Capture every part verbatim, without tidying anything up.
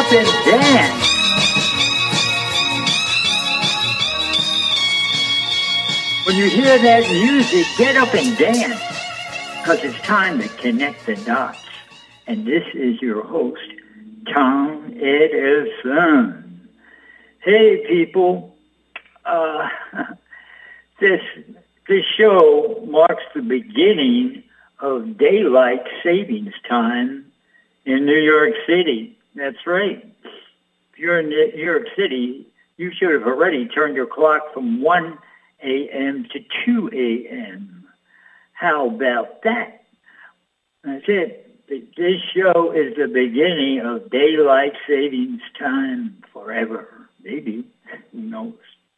up and dance. When you hear that music, get up and dance, because it's time to connect the dots. And this is your host, Tom Edison. Hey, people. Uh, this, this show marks the beginning of daylight savings time in New York City. That's right. If you're in New York City, you should have already turned your clock from one a.m. to two a.m. How about that? That's it. This show is the beginning of daylight savings time forever. Maybe. Who knows?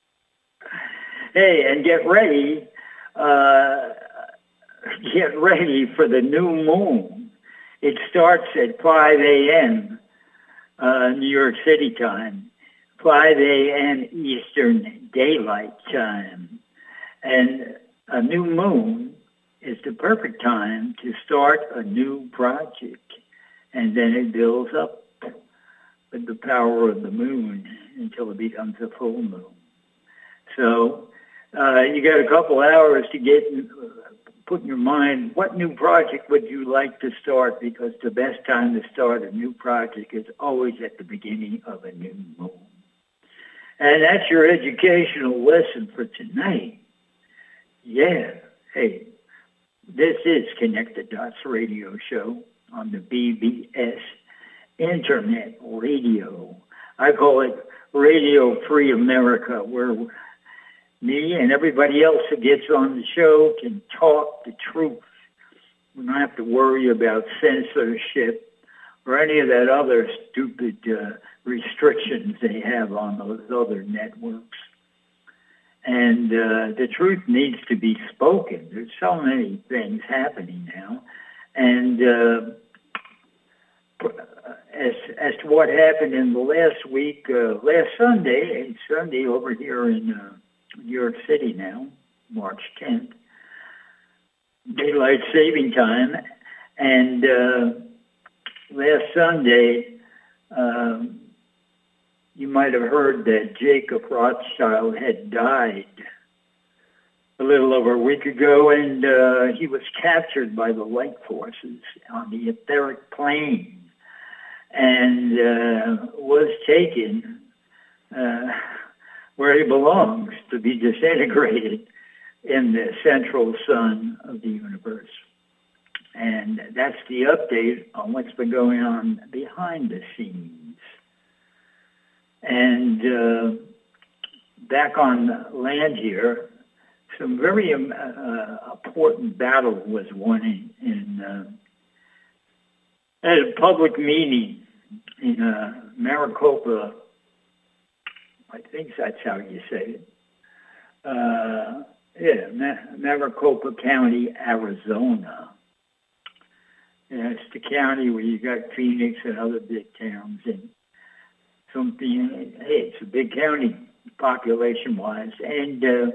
Hey, and get ready. Uh, get ready for the new moon. It starts at five a.m. Uh, New York City time, five a.m. Eastern Daylight Time. And a new moon is the perfect time to start a new project. And then it builds up with the power of the moon until it becomes a full moon. So uh, you got a couple hours to get put in your mind, what new project would you like to start? Because the best time to start a new project is always at the beginning of a new moon. And that's your educational lesson for tonight. Yeah. Hey, this is Connect the Dots radio show on the B B S Internet Radio. I call it Radio Free America, where me and everybody else that gets on the show can talk the truth. We don't have to worry about censorship or any of that other stupid uh, restrictions they have on those other networks. And uh, the truth needs to be spoken. There's so many things happening now. And uh, as as to what happened in the last week, uh, last Sunday, and Sunday over here in uh, New York City now, March tenth, daylight saving time, and uh, last Sunday, um, you might have heard that Jacob Rothschild had died a little over a week ago, and uh, he was captured by the light forces on the etheric plane and uh, was taken uh, where he belongs, to be disintegrated in the central sun of the universe. And that's the update on what's been going on behind the scenes. And uh, back on land here, some very um, uh, important battle was won in, in uh, at a public meeting in uh, Maricopa. I think that's how you say it. Uh, yeah, Ma- Maricopa County, Arizona. Yeah, it's the county where you got Phoenix and other big towns, and something. Hey, it's a big county population-wise, and uh,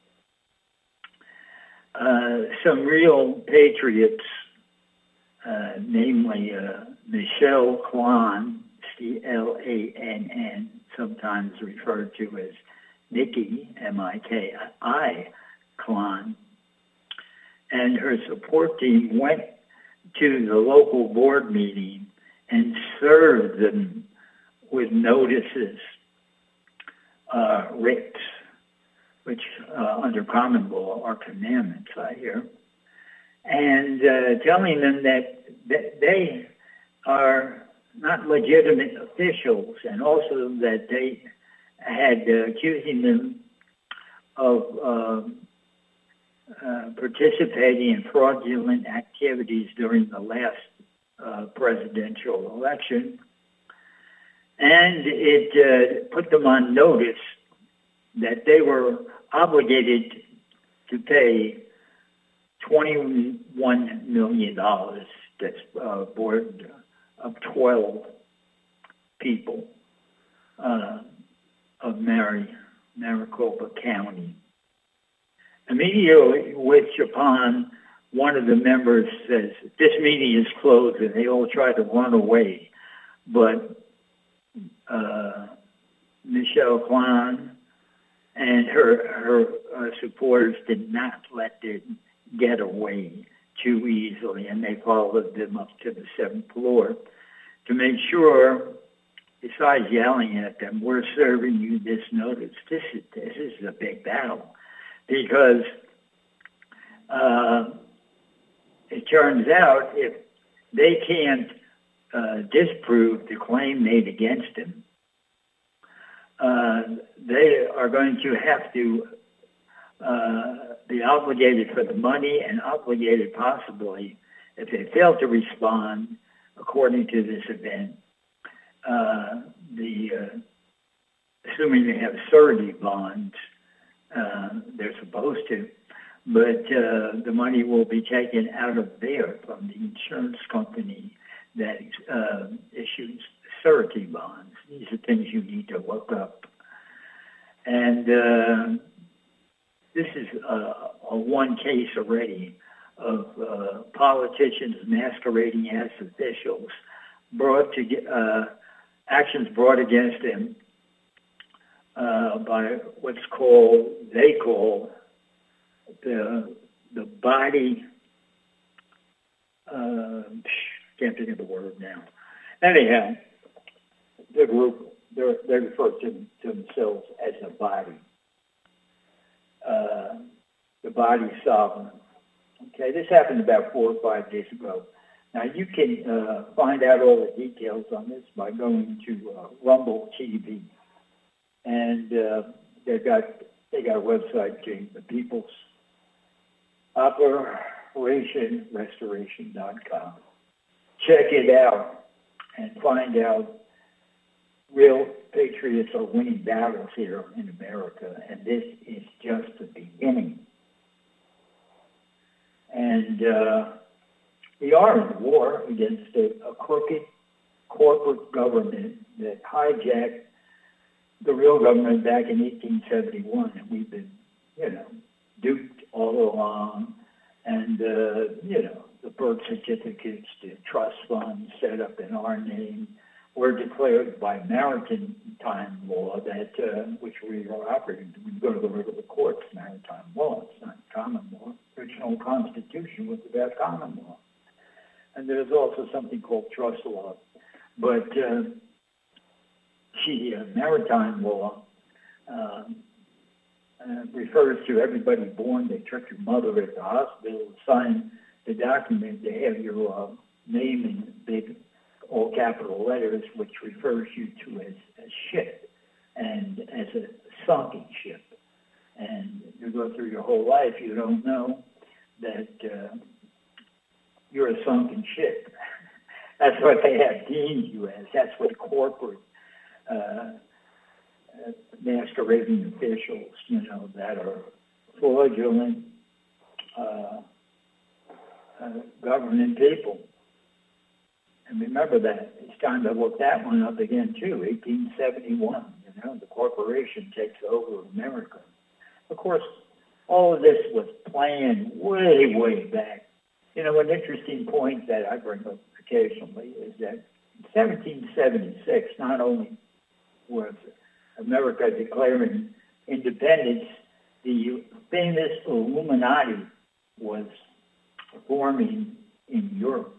uh, some real patriots, uh, namely uh, Michelle Kwan, C L A N N, sometimes referred to as Nikki, M I K I, Kwan, and her support team went to the local board meeting and served them with notices, uh, writs, which uh, under common law are commandments, I hear, and uh, telling them that, that they are not legitimate officials, and also that they had uh, accusing them of uh, uh, participating in fraudulent activities during the last uh, presidential election. And it uh, put them on notice that they were obligated to pay twenty-one million dollars. That's a board of twelve people uh, of Mary, Maricopa County. Immediately, which upon one of the members says, this meeting is closed, and they all try to run away. But uh, Michelle Kwan and her her uh, supporters did not let them get away too easily, and they followed them up to the seventh floor to make sure, besides yelling at them, we're serving you this notice. This is, this is a big battle because uh, it turns out if they can't uh, disprove the claim made against him, uh, they are going to have to uh, be obligated for the money and obligated possibly, if they fail to respond according to this event, uh, the uh, assuming they have surety bonds, uh, they're supposed to, but uh, the money will be taken out of there from the insurance company that uh, issues surety bonds. These are things you need to look up. And uh, this is uh, a one case already of uh, politicians masquerading as officials, brought to uh, actions brought against them uh, by what's called, they call the the body. Uh, can't think of the word now. Anyhow, the group they they refer to, to themselves as a body. Uh, the body sovereign. Okay, this happened about four or five days ago. Now you can uh, find out all the details on this by going to uh, Rumble T V, and uh, they got they got a website, James the People's Operation Restoration dot com. Check it out and find out. Real patriots are winning battles here in America, and this is just the beginning. And uh, we are in war against a, a crooked corporate government that hijacked the real government back in eighteen seventy-one, and we've been, you know, duped all along. And, uh, you know, the birth certificates, the trust funds set up in our name, were declared by maritime law that uh, which we are operating. We go to the regular courts, maritime law. It's not common law. Original Constitution was about common law. And there's also something called trust law. But uh, the uh, maritime law uh, uh, refers to everybody born. They trick your mother at the hospital, sign the document. They have your uh, name in big all capital letters, which refers you to as a ship and as a sunken ship. And you go through your whole life, you don't know that uh, you're a sunken ship. That's what they have deemed you as. That's what corporate uh, uh, masquerading officials, you know, that are fraudulent uh, uh, government people. And remember that. It's time to look that one up again, too. eighteen seventy-one, you know, the corporation takes over America. Of course, all of this was planned way, way back. You know, an interesting point that I bring up occasionally is that in seventeen seventy-six, not only was America declaring independence, the famous Illuminati was forming in Europe.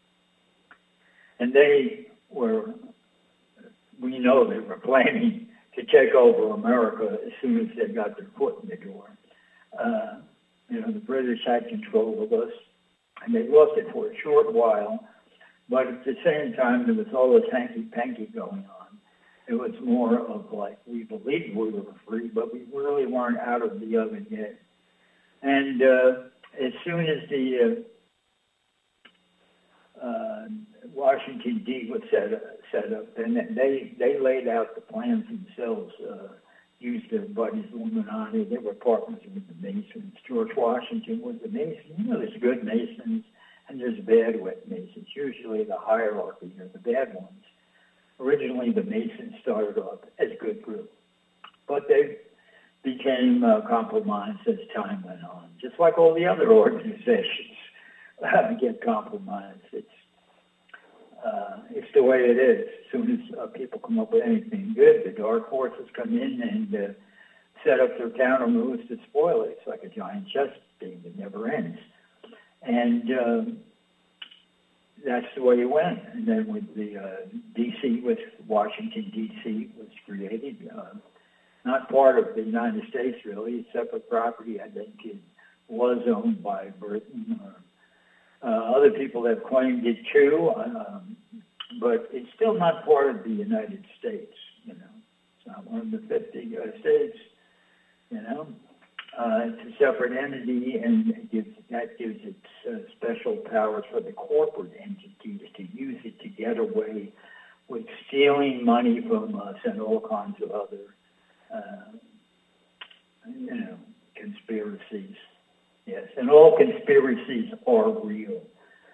And they were, we know they were planning to take over America as soon as they got their foot in the door. Uh, you know, the British had control of us, and they lost it for a short while, but at the same time, there was all this hanky-panky going on. It was more of like, we believed we were free, but we really weren't out of the oven yet. And uh, as soon as the uh, uh, Washington D was set up, set up, and they they laid out the plans themselves, uh, used their buddies Illuminati. They were partners with the Masons. George Washington was the Mason. You know, there's good Masons and there's bad wet Masons. Usually the hierarchy are the bad ones. Originally, the Masons started off as a good group, but they became uh, compromised as time went on, just like all the other organizations uh, get compromised. It's uh, it's the way it is. As soon as uh, people come up with anything good, the dark forces come in and uh, set up their counter moves to spoil it. It's like a giant chess game that never ends. And um, that's the way it went. And then with the uh, D C, with Washington, D C was created, uh, not part of the United States, really. It's separate property. I think it was owned by Britain. Or, uh, other people have claimed it too, um, but it's still not part of the United States, you know. It's not one of the fifty uh, states, you know. Uh, it's a separate entity, and it gives, that gives it uh, special powers for the corporate entities to use it to get away with stealing money from us and all kinds of other, uh, you know, conspiracies. Yes, and all conspiracies are real.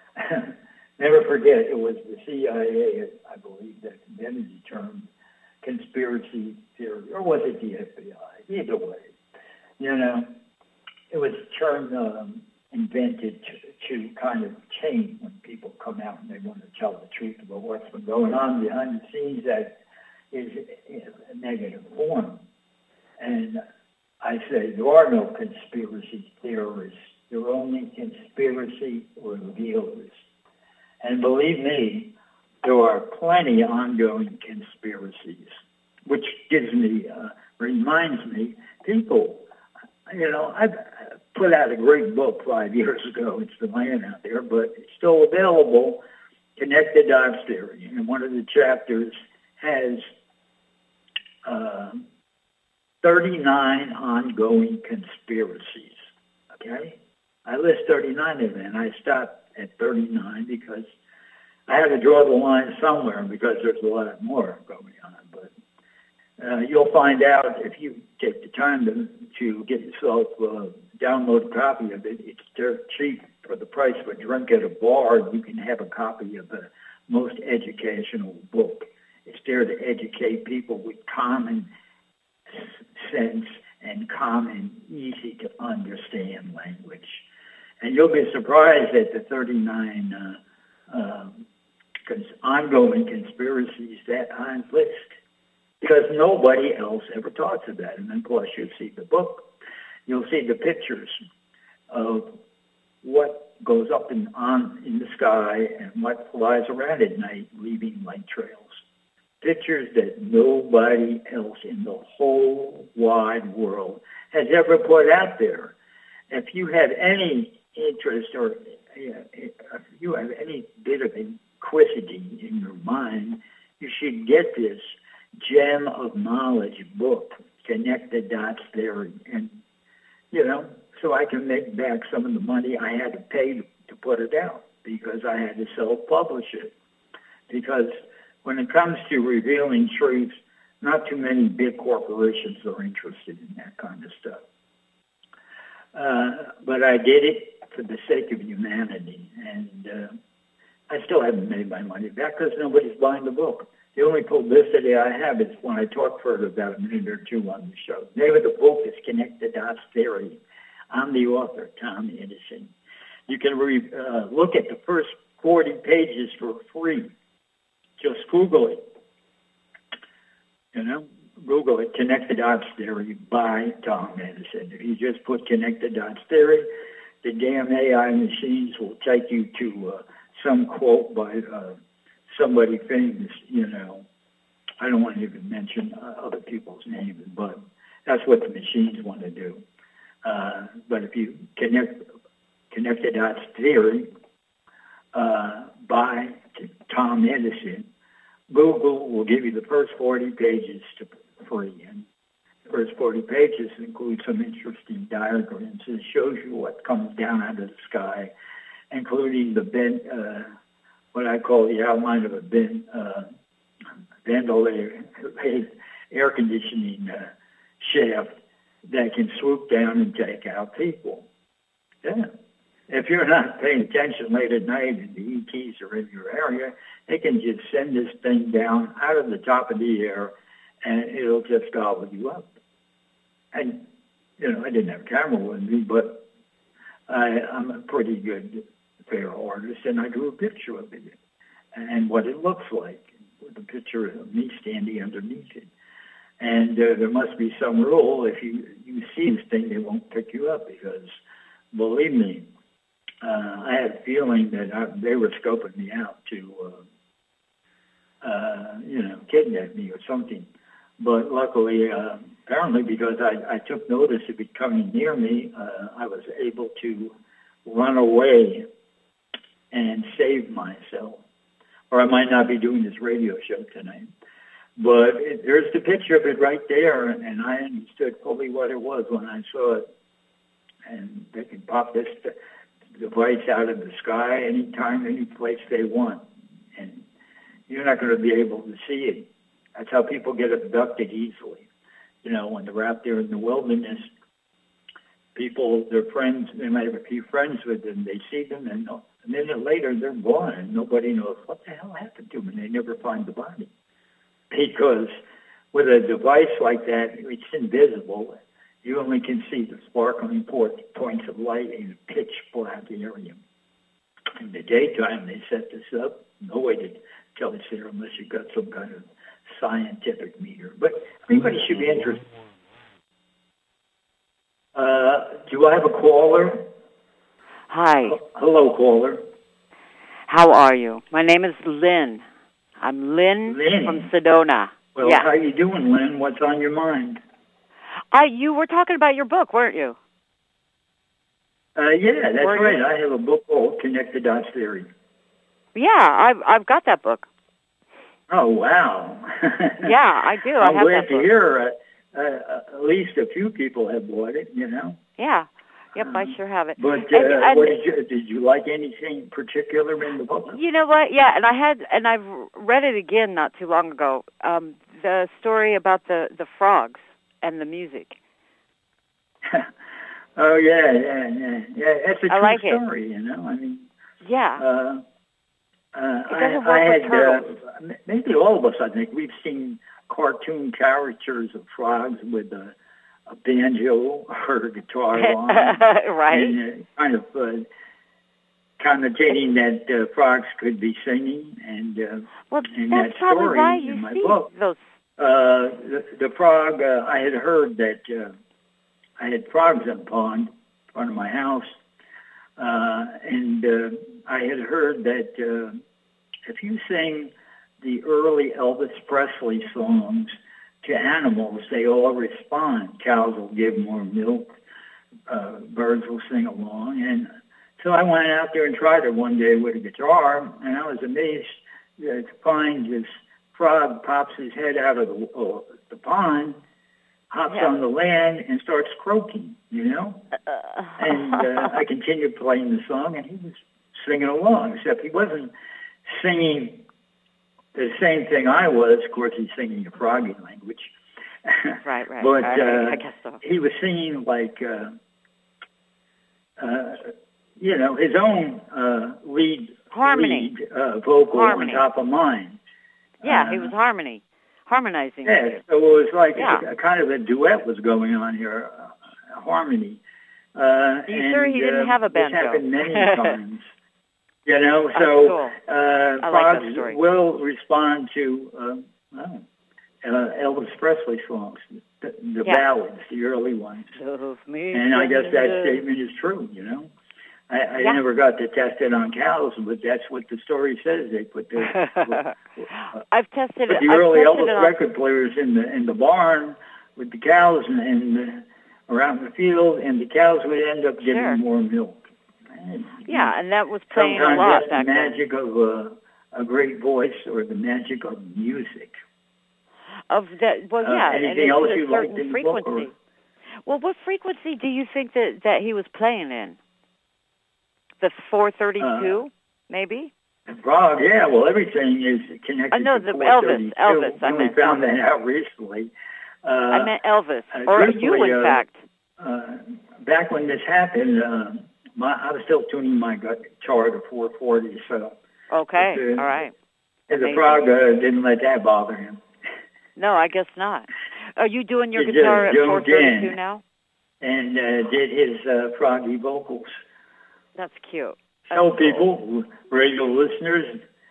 Never forget, it was the C I A, I believe, that invented the term conspiracy theory, or was it the F B I? Either way. You know, it was a term um, invented to, to kind of change when people come out and they want to tell the truth about what's been going on behind the scenes that is in a negative form. And I say there are no conspiracy theorists. There are only conspiracy revealers. And believe me, there are plenty of ongoing conspiracies, which gives me, uh, reminds me, people, you know, I put out a great book five years ago. It's been laying out there, but it's still available, Connect the Dots Theory. And one of the chapters has uh, thirty-nine ongoing conspiracies, okay? I list thirty-nine of them, and I stopped at thirty-nine because I had to draw the line somewhere because there's a lot more going on. But uh, you'll find out if you take the time to, to get yourself a download a copy of it. It's dirt cheap for the price of a drink at a bar. You can have a copy of the most educational book. It's there to educate people with common sense and common, easy to understand language. And you'll be surprised at the thirty-nine uh, um, cons- ongoing conspiracies that I list, because nobody else ever talks about it. And of course, you'll see the book. You'll see the pictures of what goes up in, on, in the sky and what flies around at night, leaving light trails. Pictures that nobody else in the whole wide world has ever put out there. If you have any interest or if you have any bit of inquisity in your mind, you should get this gem of knowledge book, Connect the Dots Theory. And, you know, so I can make back some of the money I had to pay to, to put it out because I had to self-publish it. Because when it comes to revealing truth, not too many big corporations are interested in that kind of stuff. Uh, but I did it for the sake of humanity, and uh, I still haven't made my money back because nobody's buying the book. The only publicity I have is when I talk for about a minute or two on the show. The name of the book is Connect the Dots Theory. I'm the author, Tom Edison. You can re- uh, look at the first forty pages for free. Just Google it. You know, Google it, Connect the Dots Theory by Tom Edison. If you just put Connect the Dots Theory, the damn A I machines will take you to uh, some quote by uh, somebody famous, you know. I don't want to even mention uh, other people's names, but that's what the machines want to do. Uh, but if you connect, connect the Dots Theory uh, by Tom Edison, Google will give you the first forty pages to free. And the first forty pages include some interesting diagrams. It shows you what comes down out of the sky, including the bent, uh, what I call the outline of a bent, uh, ventilator, air conditioning uh, shaft that can swoop down and take out people. Yeah. If you're not paying attention late at night and the E Ts are in your area, they can just send this thing down out of the top of the air and it'll just gobble you up. And, you know, I didn't have a camera with me, but I, I'm a pretty good fair artist, and I drew a picture of it. and what it looks like, with a picture of me standing underneath it. And uh, there must be some rule. If you, you see this thing, they won't pick you up because, believe me, uh, I had a feeling that I, they were scoping me out to, uh, uh, you know, kidnap me or something. But luckily, uh, apparently because I, I took notice of it coming near me, uh, I was able to run away and save myself. Or I might not be doing this radio show tonight. But it, there's the picture of it right there, and I understood fully what it was when I saw it. And they can pop this device out of the sky anytime, any place they want. And you're not going to be able to see it. That's how people get abducted easily. You know, when they're out there in the wilderness, people, their friends, they might have a few friends with them, they see them, and a minute later they're gone, and nobody knows what the hell happened to them, and they never find the body. Because with a device like that, it's invisible. You only can see the sparkling points of light in a pitch black area. In the daytime, they set this up. No way to tell it's there unless you've got some kind of scientific meter. But anybody should be interested. Uh, do I have a caller? Hi. Hello, caller. How are you? My name is Lynn. I'm Lynn, Lynn. from Sedona. Well, yeah. How you doing, Lynn? What's on your mind? I, you were talking about your book, weren't you? Uh, yeah, that's were right. You? I have a book called Connected Dots Theory. Yeah, I've I've got that book. Oh, wow. Yeah, I do. I I'm have glad that to book. hear uh, uh, at least a few people have bought it, you know. Yeah. Yep, um, I sure have it. But uh, and, and, what did you did you like anything particular in the book? You know what? Yeah, and I had and I've read it again not too long ago. Um, the story about the, the frogs and the music. Oh yeah, yeah, yeah, yeah. It's a I true like story, it. you know. I mean, yeah. Uh, uh, it I, doesn't work I with had turtles. uh, maybe all of us. I think we've seen cartoon characters of frogs with a, a banjo or a guitar on, right? And uh, kind of uh, connotating that uh, frogs could be singing, and uh, well, in that's that probably story why in you my see book, those. uh, the, the frog. Uh, I had heard that uh, I had frogs in a pond in front of my house, uh, and uh, I had heard that uh, if you sing the early Elvis Presley songs to animals, they all respond. Cows will give more milk. Uh, birds will sing along. And so I went out there and tried it one day with a guitar, and I was amazed uh, to find this frog pops his head out of the, uh, the pond, hops Yeah. on the land, and starts croaking, you know? Uh, And uh, I continued playing the song, and he was singing along, except he wasn't singing the same thing I was. Of course, he's singing a froggy language. Right, right. But I, uh, I guess so. he was singing like, uh, uh, you know, his own uh, lead, Harmony. lead uh, vocal Harmony. on top of mine. Yeah, uh, he was harmony, harmonizing. Yeah, with you. so it was like Yeah. a, a kind of a duet was going on here, uh, a harmony. Uh, Are you and, sure he didn't uh, have a this banjo? happened many times. You know, That's so cool. uh, I like that frogs story. will respond to uh, well, uh, Elvis Presley songs, the, the Yeah. ballads, the early ones. Love me And I guess that tender. statement is true, you know. I, I Yeah. never got to test it on cows, but that's what the story says. They put the, uh, I've tested put it. the I've early tested it Elvis on, record players in the in the barn with the cows and, and uh, around the field, and the cows would end up giving Sure. more milk. And, Yeah, and that was playing sometimes a lot that's back the then. magic of uh, a great voice or the magic of music. Of that, well, Uh, yeah, and anything it's else a you liked certain in the book, frequency. or- Well, what frequency do you think that that he was playing in? The four thirty-two, Uh, maybe. Frog, yeah. Well, everything is connected. I know to the four thirty-two. Elvis, Elvis, I We only meant found Elvis. that out recently. Uh, I meant Elvis, uh, or truthfully, you, in uh, fact. Uh, back when this happened, uh, my, I was still tuning my guitar to four forty, so Okay, but, uh, all right. and the Amazing. frog uh, didn't let that bother him. No, I guess not. Are you doing your He guitar just at jumped four thirty-two in. now? And uh, did his uh, froggy vocals. That's cute. That's Tell cool. people, radio listeners,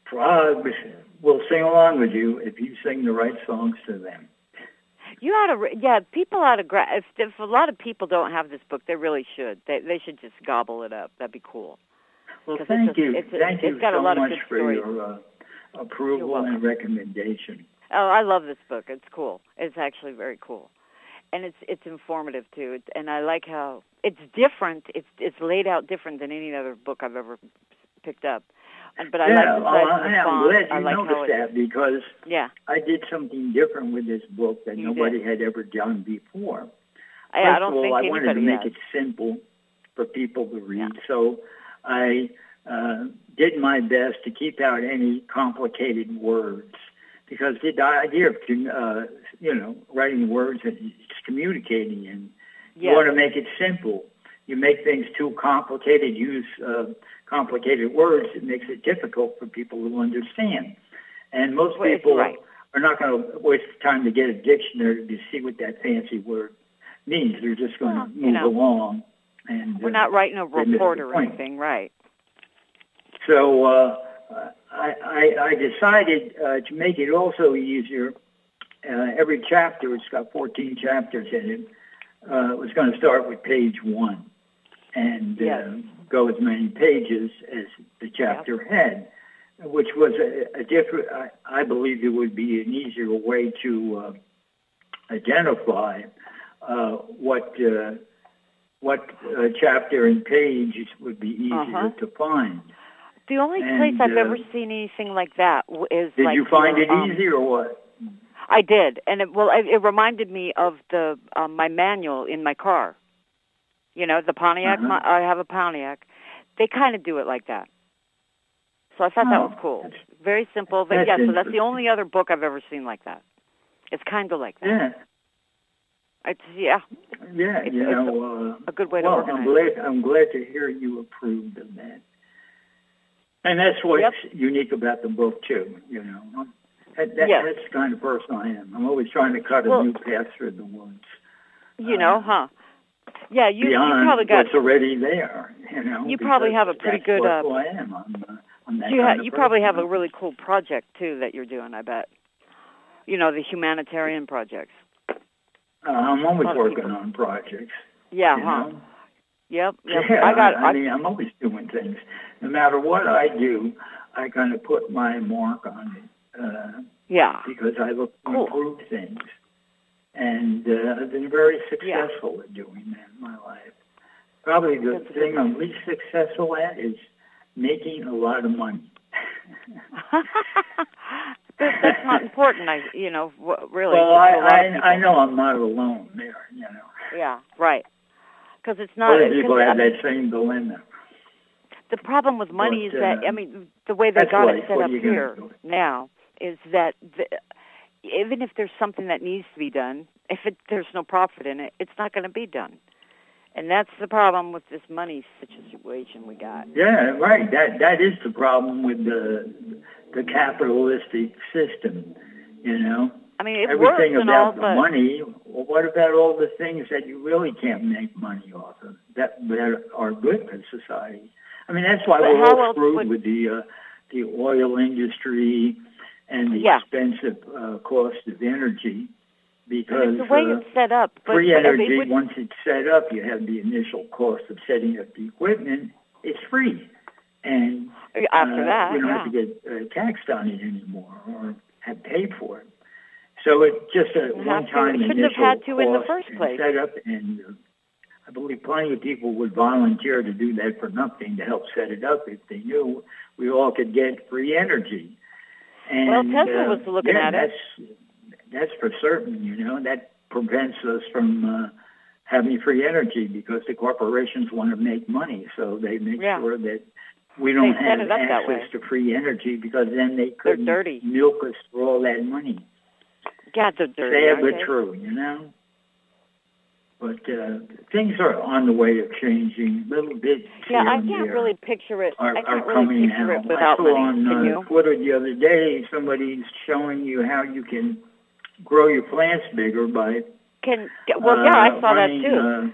Frogs will sing along with you if you sing the right songs to them. You ought to, re- yeah. People ought to. Gra- if, if a lot of people don't have this book, they really should. They they should just gobble it up. That'd be cool. Well, thank a, you, it's a, thank it's you got so a lot much of good for stories. your uh, approval and recommendation. Oh, I love this book. It's cool. It's actually very cool, and it's it's informative too. It's, and I like how it's different. It's it's laid out different than any other book I've ever picked up. But I yeah, like the well, size I, of the I'm font. glad you I like noticed how it, that because yeah. I did something different with this book that You nobody did. had ever done before. I, First I don't of all, think I anybody wanted to make has. it simple for people to read, Yeah. so I uh, did my best to keep out any complicated words because the idea of uh, you know writing words and it's communicating, and you Yes. want to make it simple. You make things too complicated, use uh, complicated words, it makes it difficult for people to understand. And most Well, it's people right. are not going to waste time to get a dictionary to see what that fancy word means. They're just going Well, to you move know, along. And we're uh, not writing a they miss report the or point. anything, right? So uh, I, I, I decided uh, to make it also easier. Uh, every chapter, it's got fourteen chapters in it, uh, was going to start with page one and Yes. uh, go as many pages as the chapter Yep. had, which was a, a different, I, I believe it would be an easier way to uh, identify uh, what uh, what uh, chapter and page would be easier Uh-huh. to find. The only And, place I've uh, ever seen anything like that w- is Did like you find your, it um, easy or what? I did, and it, well, it, it reminded me of the um, my manual in my car. You know, the Pontiac. Uh-huh. My, I have a Pontiac. They kind of do it like that. So I thought that Oh, was cool. that's- Very simple. But that's yeah, so that's the interesting. only other book I've ever seen like that. It's kind of like that. Yeah, It's yeah, yeah, It's- you it's know. Uh, a good way to well, organize I'm glad, I'm glad to hear you approved of that. And that's what's Yep. unique about the book, too, you know. That, that, Yes. That's the kind of person I am. I'm always trying to cut Well, a new path through the woods. You know, uh, huh? Yeah, you, you Beyond probably got. what's already there, you know. You probably because have a pretty that's good, what uh, who I am. I'm, uh, I'm that You, ha- kind of you probably person. have a really cool project too that you're doing. I bet. You know, the humanitarian projects. Uh, I'm always lot of working people- on projects. Yeah, you huh? know? Yep. Yep. Yeah, I got. I, I mean, I'm always doing things. No matter what I do, I kind of put my mark on it uh, yeah. because I look to Cool. improve things. And uh, I've been very successful at doing that in my life. Probably the That's a good thing one. I'm least successful at is making a lot of money. that, that's not important. I, you know, w- really. Well, to I, a lot of I, people. I know I'm not alone there, you know. Yeah. Right. Because it's not. Other it's people 'cause, have I mean, that same dilemma. the problem with money But, is that uh, I mean, the way they that's got life. it set What up are you gonna here do? now is that the, even if there's something that needs to be done, if it, there's no profit in it, it's not going to be done. And that's the problem with this money situation we got. Yeah, right. That that is the problem with the the capitalistic system. You know, I mean, it everything works and about all, the but money. Well, what about all the things that you really can't make money off of that that are good for society? I mean, that's why But we're how all else screwed would- with the uh, the oil industry and the Yeah. expensive uh, cost of energy. I mean, Because the way uh, it's set up, but, free but energy, it would, once it's set up, you have the initial cost of setting up the equipment. It's free. And after uh, that, you don't yeah. have to get uh, taxed on it anymore or have paid for it. So it's just a Shouldn't have to. one-time It shouldn't initial have had to cost in the first and place. setup. And uh, I believe plenty of people would volunteer to do that for nothing to help set it up if they knew we all could get free energy. And, Well, Tesla uh, was looking yeah, at it. that's, that's for certain, you know. That prevents us from uh, having free energy because the corporations want to make money, so they make Yeah. sure that we don't They set have it up that access way. to free energy because then they They're could dirty. milk us for all that money. God, they're dirty. Sad aren't but they? true, you know. But uh, things are on the way of changing little bits. Yeah, here I and can't there really picture it. Are, I are can't really coming picture out. it without I saw money. on Can uh, you? Twitter the other day somebody's showing you how you can grow your plants bigger by Can well, yeah, I uh, saw running, that too. Uh,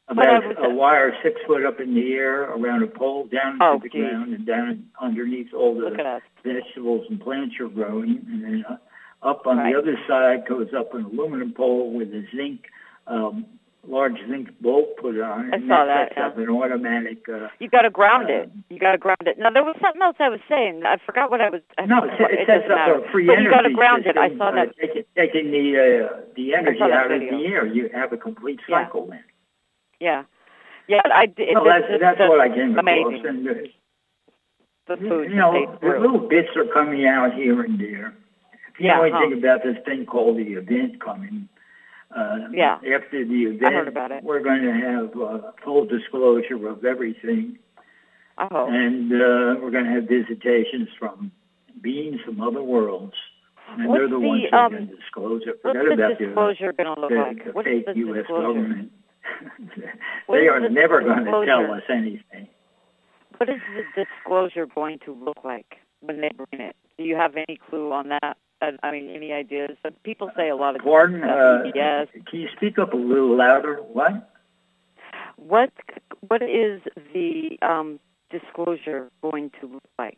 about was, a wire six foot up in the air around a pole down oh, to the geez. ground and down underneath all Look the at us. vegetables and plants you're growing. And then uh, up on Right. the other side goes up an aluminum pole with a zinc, um, large zinc bolt put on it. I and saw that that, sets yeah. up an automatic... Uh, You got to ground uh, it. You got to ground it. Now, there was something else I was saying. I forgot what I was... I No, forgot. it, it sets doesn't up matter. a free but energy you got to ground system, it. I saw that. Uh, taking, taking the, uh, the energy that out video. of the air. You have a complete Yeah. cycle then. Yeah. Yeah, I did. No, that's, it's, that's it's what I came across. amazing. And, uh, The food you know, that they grew. little bits are coming out here and there. If you Yeah, know anything huh. about this thing called the event coming, uh, Yeah. after the event, I heard about it. we're going to have uh, full disclosure of everything. I hope. And uh, we're going to have visitations from beings from other worlds. And What's they're the, the, ones who are um, going to disclose it. What's Forget the about the, disclosure going to look the, like? the What is fake the U S disclosure? government. What They is are the never going to disclosure? tell us anything. What is the disclosure going to look like when they bring it? Do you have any clue on that? I, I mean, any ideas? But people say a lot of Pardon? Uh, yes. Can you speak up a little louder? What? What What is the um, disclosure going to look like?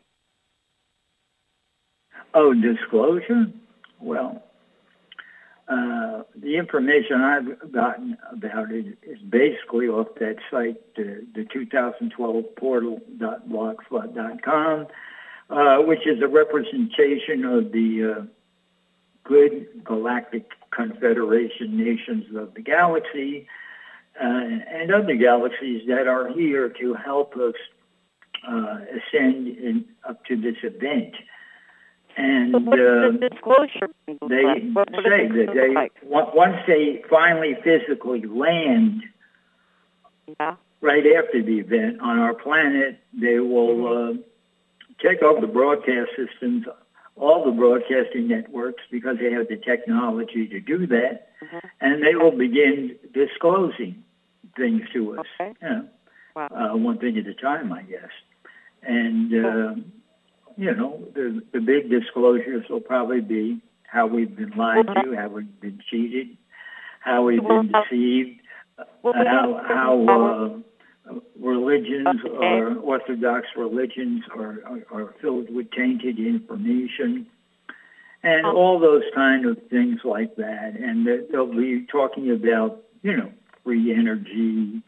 Oh, disclosure? Well, uh, the information I've gotten about it is basically off that site, the, the two thousand twelve portal dot blogspot dot com, uh, which is a representation of the uh, good galactic confederation nations of the galaxy uh, and other galaxies that are here to help us uh, ascend in, up to this event. And so what uh, is the disclosure look they like? What, what say does it that look they like? once they finally physically land Yeah. right after the event on our planet, they will Mm-hmm. uh, take over the broadcast systems, all the broadcasting networks, because they have the technology to do that, Mm-hmm. and they will begin disclosing things to us. Okay. You know, Wow. uh, one thing at a time, I guess. And uh, you know, the the big disclosures will probably be how we've been lied to, how we've been cheated, how we've been deceived, uh, how how uh, religions or orthodox religions are, are are filled with tainted information, and all those kind of things like that. And they'll be talking about, you know, free energy.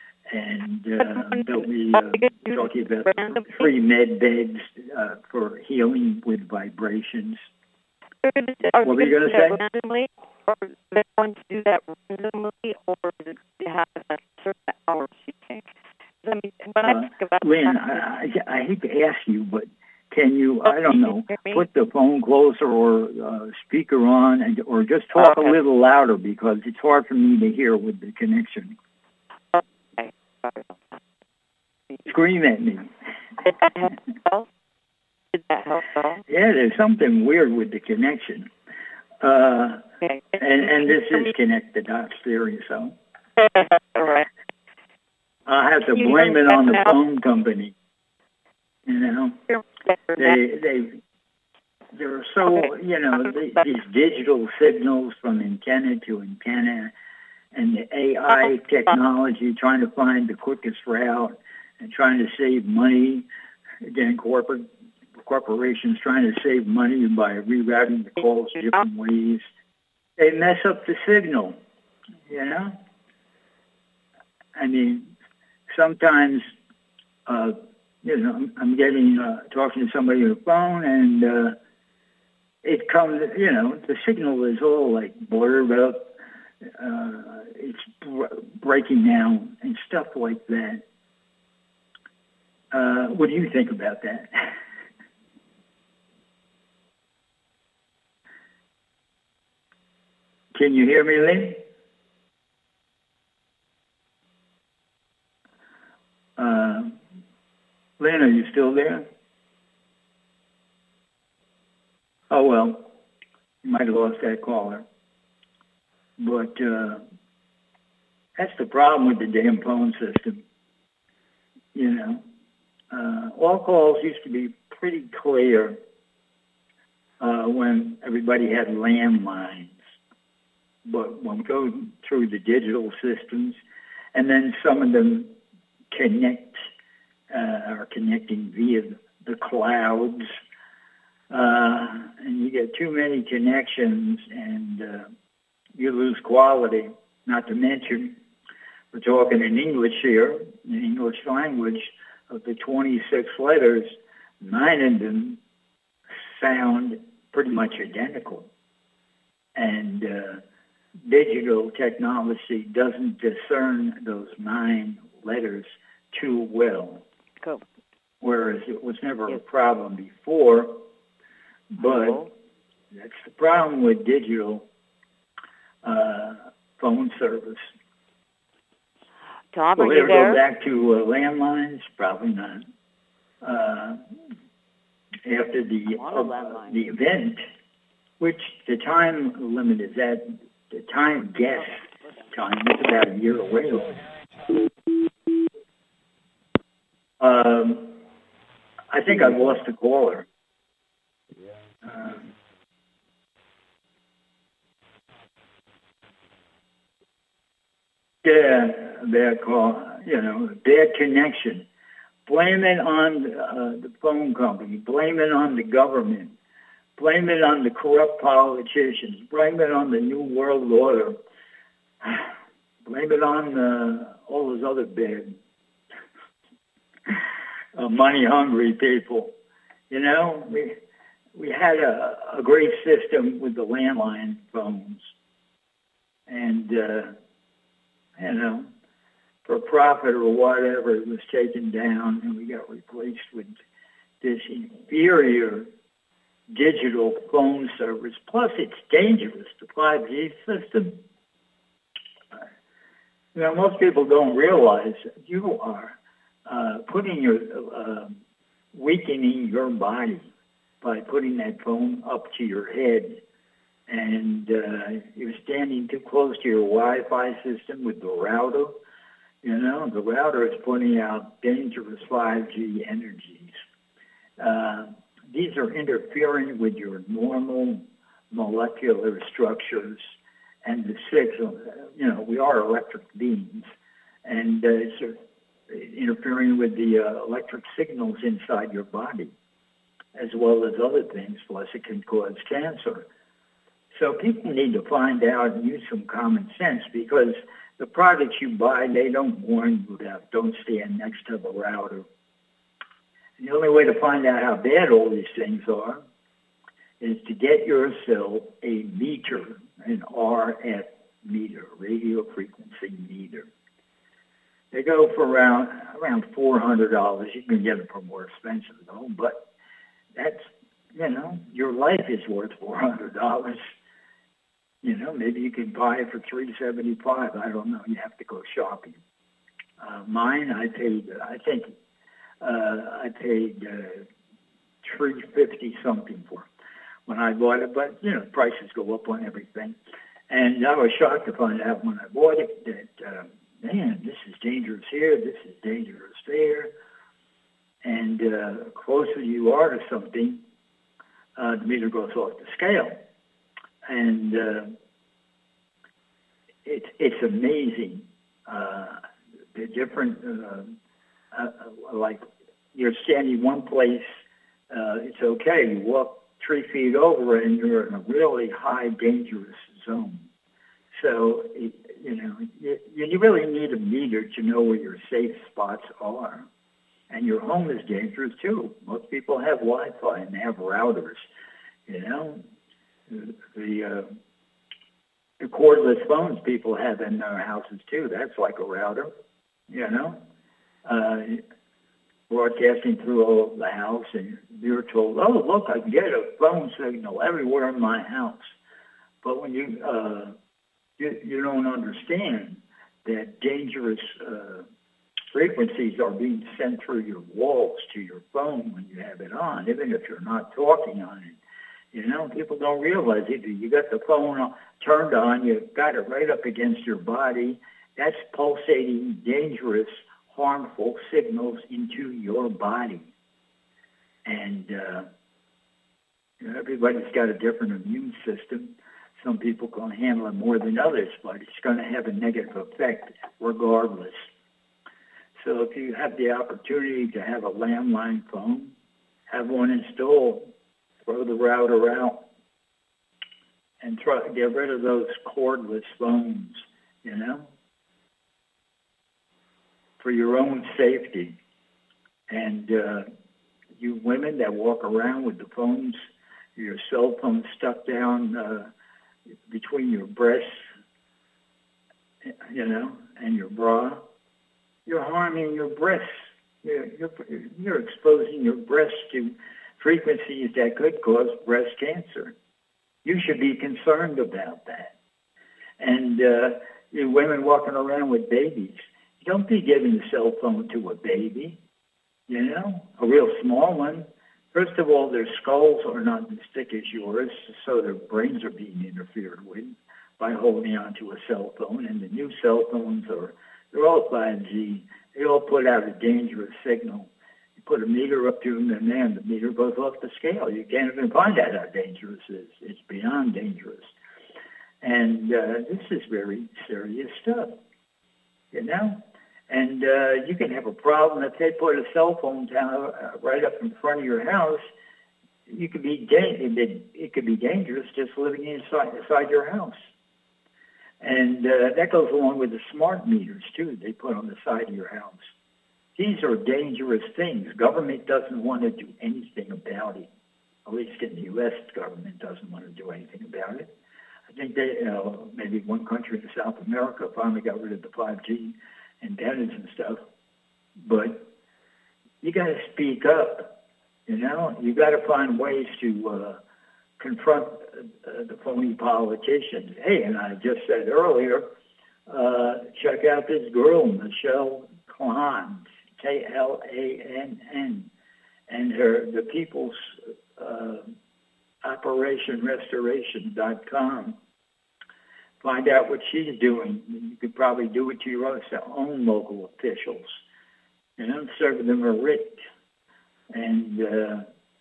And uh, they'll be uh, talking about free med beds uh, for healing with vibrations. Are What were you going going to to say? Randomly, or are they going to do that randomly, or is it to have like certain hours? You think? I mean, when I Uh, think about Lynn, that, I, I, I hate to ask you, but can you, I don't know, Can you hear me? put the phone closer or uh, speaker on, and, or just talk Okay. a little louder, because it's hard for me to hear with the connection. Okay. Sorry about that. Scream at me. Did that help at all? Did that help at all? Yeah, there's something weird with the connection. Uh, Okay. and, and this is Connect the Dots theory, so All right. I'll have to You blame hear it on me the now? phone company. You know, they they they're so, you know, the, these digital signals from antenna to antenna, and the A I technology trying to find the quickest route and trying to save money. Again, corporate corporations trying to save money by rerouting the calls different ways. They mess up the signal, you know? I mean, sometimes, uh, you know, I'm, I'm getting, uh, talking to somebody on the phone, and uh, it comes, you know, the signal is all like blurred up. Uh, it's br- breaking down and stuff like that. Uh, what do you think about that? Can you hear me, Lynn? Uh, Lynn, are you still there? Oh, well, you might have lost that caller. But uh, that's the problem with the damn phone system. You know, uh, all calls used to be pretty clear uh, when everybody had landlines. But when we go through the digital systems, And then some of them connect, uh, are connecting via the clouds. Uh, and you get too many connections and uh, you lose quality. Not to mention, we're talking in English here, in English language, of the twenty-six letters, nine of them sound pretty much identical. And uh, digital technology doesn't discern those nine letters too well. Cool. Whereas it was never Yes. a problem before, but Cool. that's the problem with digital uh, phone service. Tom, Will are it you ever there? go back to uh, landlines? Probably not. Uh, after the I'm on a uh, landline. the event, which the time limit is at, the time guess time is about a year away. Um, I think I've lost a caller. Um, yeah, bad call. You know, bad connection. Blame it on uh, the phone company. Blame it on the government. Blame it on the corrupt politicians. Blame it on the New World Order. Blame it on uh, all those other bad, uh, money-hungry people. You know, we we had a, a great system with the landline phones, and uh, you know, for profit or whatever, it was taken down, and we got replaced with this inferior digital phone service. Plus, it's dangerous. The five G system. You know, most people don't realize you are uh, putting your uh, weakening your body by putting that phone up to your head, and uh, you're standing too close to your Wi-Fi system with the router. You know, the router is putting out dangerous five G energies. Uh, these are interfering with your normal molecular structures and the signal. You know, we are electric beings, and uh, it's uh, interfering with the uh, electric signals inside your body, as well as other things, plus it can cause cancer. So people need to find out and use some common sense, because the products you buy, they don't warn you about don't stand next to the router. And the only way to find out how bad all these things are is to get yourself a meter, an R F meter, radio frequency meter. They go for around around four hundred dollars. You can get them for more expensive, though, but that's, you know, your life is worth four hundred dollars. You know, maybe you can buy it for three hundred seventy-five dollars. I don't know. You have to go shopping. Uh, mine, I paid, I think, uh, I paid uh, three hundred fifty dollars something for when I bought it. But, you know, prices go up on everything. And I was shocked to find out when I bought it that, uh, man, this is dangerous here, this is dangerous there. And uh, the closer you are to something, uh, the meter goes off the scale. And uh, it's it's amazing uh, the different, uh, uh, like you're standing one place, uh, it's okay. You walk three feet over and you're in a really high dangerous zone. So, it, you know, you, you really need a meter to know where your safe spots are. And your home is dangerous too. Most people have Wi-Fi and they have routers, you know. The, uh, the cordless phones people have in their houses too. That's like a router, you know. Uh, broadcasting through all the house, and you're told, oh, look, I can get a phone signal everywhere in my house. But when you, uh, you, you don't understand that dangerous uh, frequencies are being sent through your walls to your phone when you have it on, even if you're not talking on it. You know, people don't realize it. You got the phone turned on, you've got it right up against your body. That's pulsating, dangerous, harmful signals into your body. And uh, you know, everybody's got a different immune system. Some people can handle it more than others, but it's going to have a negative effect regardless. So if you have the opportunity to have a landline phone, have one installed, throw the router out, and try, get rid of those cordless phones, you know, for your own safety. And uh, you women that walk around with the phones, your cell phone stuck down uh, between your breasts, you know, and your bra, you're harming your breasts. You're, you're, you're exposing your breasts to frequencies that could cause breast cancer. You should be concerned about that. And uh, you women walking around with babies, don't be giving the cell phone to a baby, you know, a real small one. First of all, their skulls are not as thick as yours, so their brains are being interfered with by holding onto a cell phone. And the new cell phones are, they're all five G. They all put out a dangerous signal. You put a meter up to them, and man, the meter goes off the scale. You can't even find out how dangerous it is. It's beyond dangerous. And uh, this is very serious stuff, you know? And uh, you can have a problem if they put a cell phone down uh, right up in front of your house. You could be da- it could be dangerous just living inside inside your house. And uh, that goes along with the smart meters too. They put on the side of your house. These are dangerous things. Government doesn't want to do anything about it. At least in the U S, government doesn't want to do anything about it. I think they, you know, maybe one country in South America finally got rid of the five G antennas and stuff, but you got to speak up, you know? You got to find ways to uh, confront uh, the phony politicians. Hey, and I just said earlier, uh, check out this girl, Michelle Klann, K L A N N, and her, the People's uh, Operation Restoration dot com. Find out what she's doing. You could probably do it to your own, own local officials. You know, serve them a writ and uh,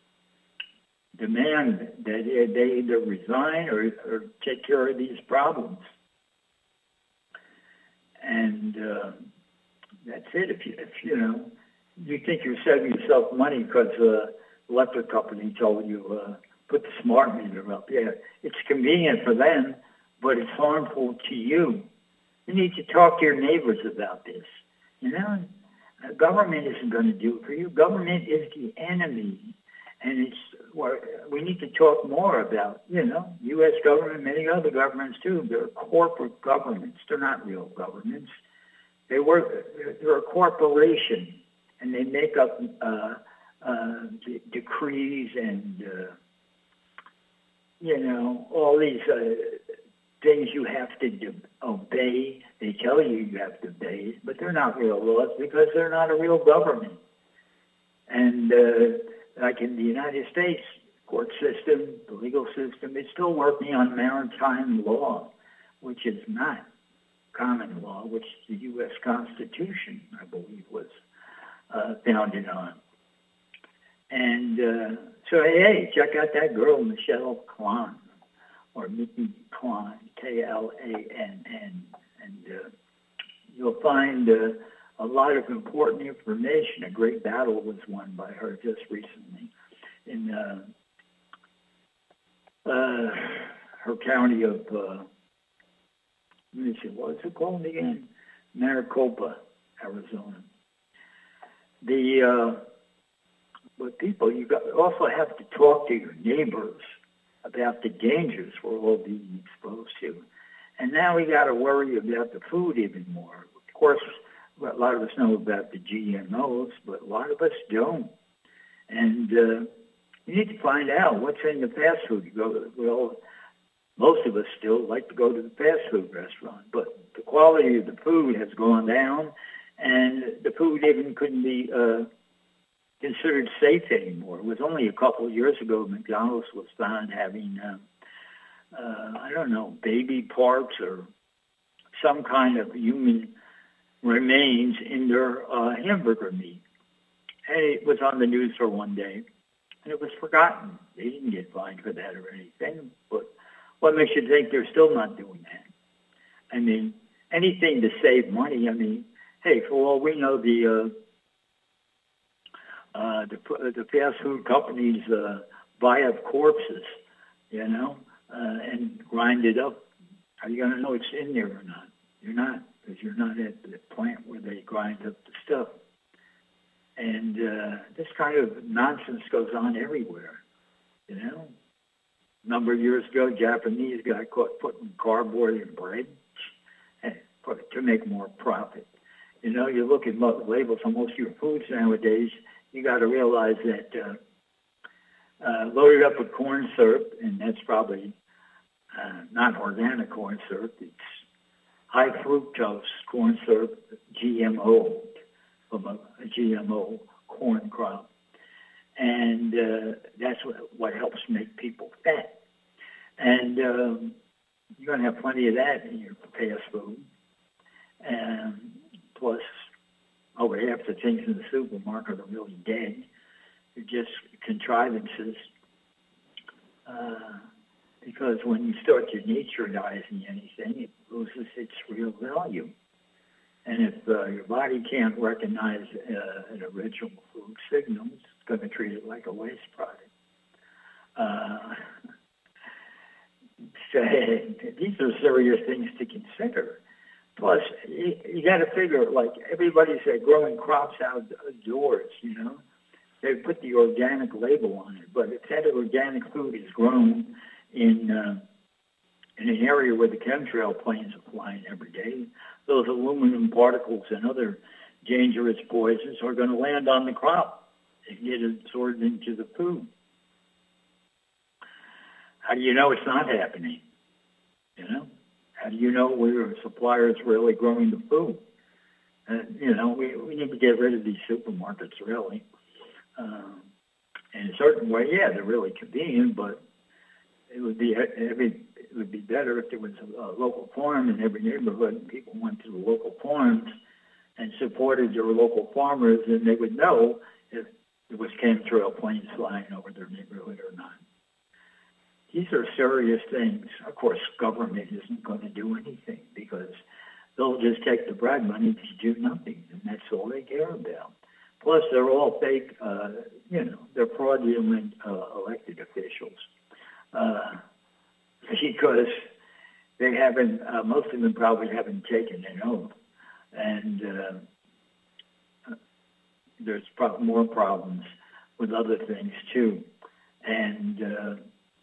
demand that they either resign or, or take care of these problems. And uh, that's it. If you, if you know, you think you're saving yourself money because uh, the electric company told you uh, put the smart meter up. Yeah, it's convenient for them, but it's harmful to you. You need to talk to your neighbors about this. You know, uh, government isn't going to do it for you. Government is the enemy, and it's well, we need to talk more about, you know, U S government, many other governments too. They're corporate governments. They're not real governments. They work. They're a corporation, and they make up uh, uh, de- decrees and uh, you know all these. Uh, things you have to do, obey. They tell you you have to obey, but they're not real laws because they're not a real government. And uh, like in the United States, court system, the legal system, is still working on maritime law, which is not common law, which the U S Constitution, I believe, was uh, founded on. And uh, so, hey, check out that girl, Michelle Klann, or Mickey Klann, K L A N N, and uh, you'll find uh, a lot of important information. A great battle was won by her just recently in uh, uh, her county of, uh, let me see, what's it called again? Maricopa, Arizona. The uh, but people, you got, also have to talk to your neighbors about the dangers we're all being exposed to. And now we got to worry about the food even more. Of course, a lot of us know about the G M Os, but a lot of us don't. And uh, you need to find out what's in the fast food. You go, well, most of us still like to go to the fast food restaurant, but the quality of the food has gone down, and the food even couldn't be uh, considered safe anymore. It was only a couple of years ago McDonald's was found having, uh, uh, I don't know, baby parts or some kind of human remains in their uh, hamburger meat. And it was on the news for one day, and it was forgotten. They didn't get fined for that or anything, but What makes you think they're still not doing that? I mean, anything to save money. I mean, hey, for all we know, the uh, uh, the, the fast food companies uh, buy up corpses, you know, uh, and grind it up. Are you going to know it's in there or not? You're not, because you're not at the plant where they grind up the stuff. And uh, this kind of nonsense goes on everywhere, you know. A number of years ago, Japanese got caught putting cardboard in bread to make more profit. You know, you look at labels on most of your foods nowadays, you got to realize that uh, uh, loaded up with corn syrup, and that's probably uh, not organic corn syrup, it's high fructose corn syrup, G M O, from a, a G M O corn crop. And uh, that's what, what helps make people fat. And um, you're going to have plenty of that in your fast food. And plus, over half the things in the supermarket are really dead. They're just contrivances. Uh, because when you start denaturizing anything, it loses its real value. And if uh, your body can't recognize uh, an original food signal, it's going to treat it like a waste product. Uh, so, these are serious things to consider. Plus, you, you got to figure, like everybody's uh, growing crops outdoors, you know. They put the organic label on it, but if that organic food is grown in uh, in an area where the chemtrail planes are flying every day, those aluminum particles and other dangerous poisons are going to land on the crop and get absorbed into the food. How do you know it's not happening? You know? How do you know where a supplier is really growing the food? Uh, you know, we, we need to get rid of these supermarkets, really. Um, in a certain way, yeah, they're really convenient, but it would be every, it would be better if there was a, a local farm in every neighborhood and people went to the local farms and supported their local farmers, and they would know if there was chemtrail planes flying over their neighborhood or not. These are serious things. Of course, government isn't going to do anything because they'll just take the bribe money to do nothing, and that's all they care about. Plus, they're all fake, uh, you know, they're fraudulent uh, elected officials uh, because they haven't, uh, most of them probably haven't taken an oath. And uh, there's pro- more problems with other things, too. And uh,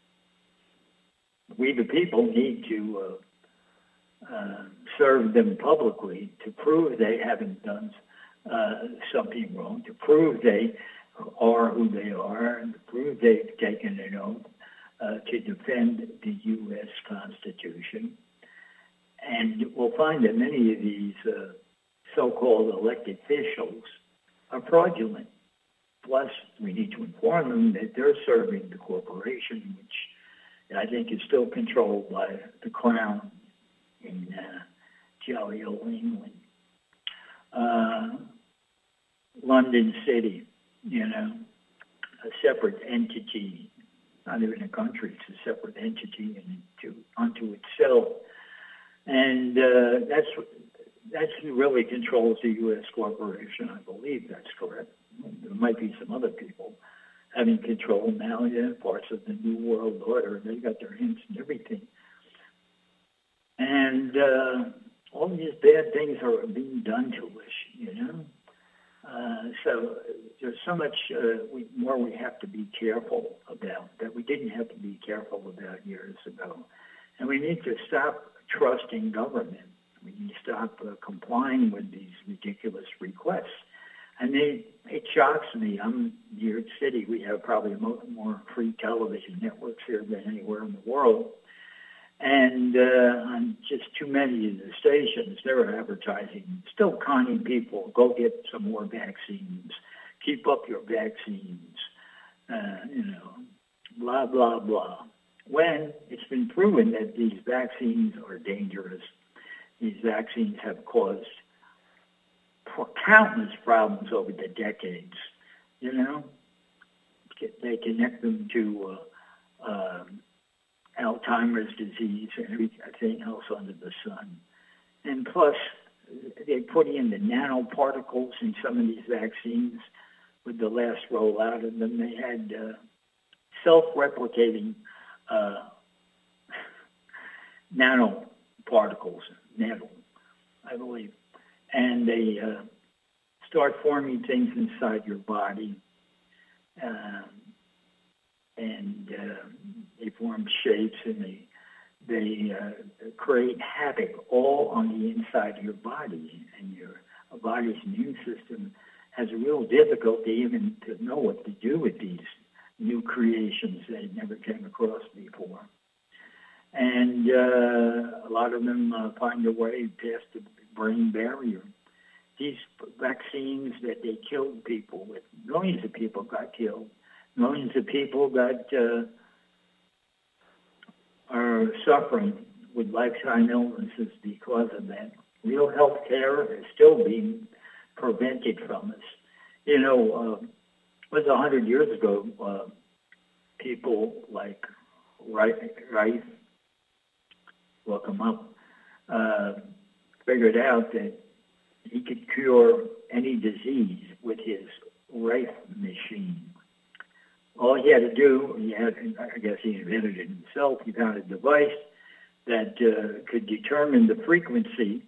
we, the people, need to uh, uh, serve them publicly to prove they haven't done uh, something wrong, to prove they are who they are, and to prove they've taken an oath uh, to defend the U S Constitution. And we'll find that many of these uh, so-called elected officials are fraudulent. Plus, we need to inform them that they're serving the corporation, which I think is still controlled by the Crown in uh, jolly old England. Uh, London City, you know, a separate entity, not even a country, it's a separate entity into, unto itself. And uh, that's that's who really controls the U S corporation, I believe that's correct. There might be some other people having control now, yeah, parts of the New World Order. They got their hands in everything. And uh, all these bad things are being done to us, you know. Uh, so there's so much uh, we, more we have to be careful about that we didn't have to be careful about years ago. And we need to stop trusting government. We need to stop uh, complying with these ridiculous requests. I mean, it shocks me. I'm in New York City. We have probably more free television networks here than anywhere in the world. And uh, on just too many of the stations, they're advertising, still conning people, go get some more vaccines, keep up your vaccines, uh, you know, blah, blah, blah. When it's been proven that these vaccines are dangerous, these vaccines have caused countless problems over the decades, you know. They connect them to uh, um, Alzheimer's disease and everything else under the sun. And plus, they put in the nanoparticles in some of these vaccines. With the last rollout of them, they had uh, self-replicating uh, nanoparticles, nano, I believe. And they uh, start forming things inside your body. Um, and uh, they form shapes, and they they uh, create havoc all on the inside of your body. And your body's immune system has a real difficulty even to know what to do with these new creations they never came across before. And uh, a lot of them uh, find a way past the brain barrier. These vaccines that they killed people with, millions of people got killed. Millions of people got uh, are suffering with lifetime illnesses because of that. Real health care is still being prevented from us. You know, uh, it was a hundred years ago, uh, people like Rife, look him up, uh, figured out that he could cure any disease with his Rife machine. All he had to do, he had, I guess he invented it himself, he found a device that uh, could determine the frequency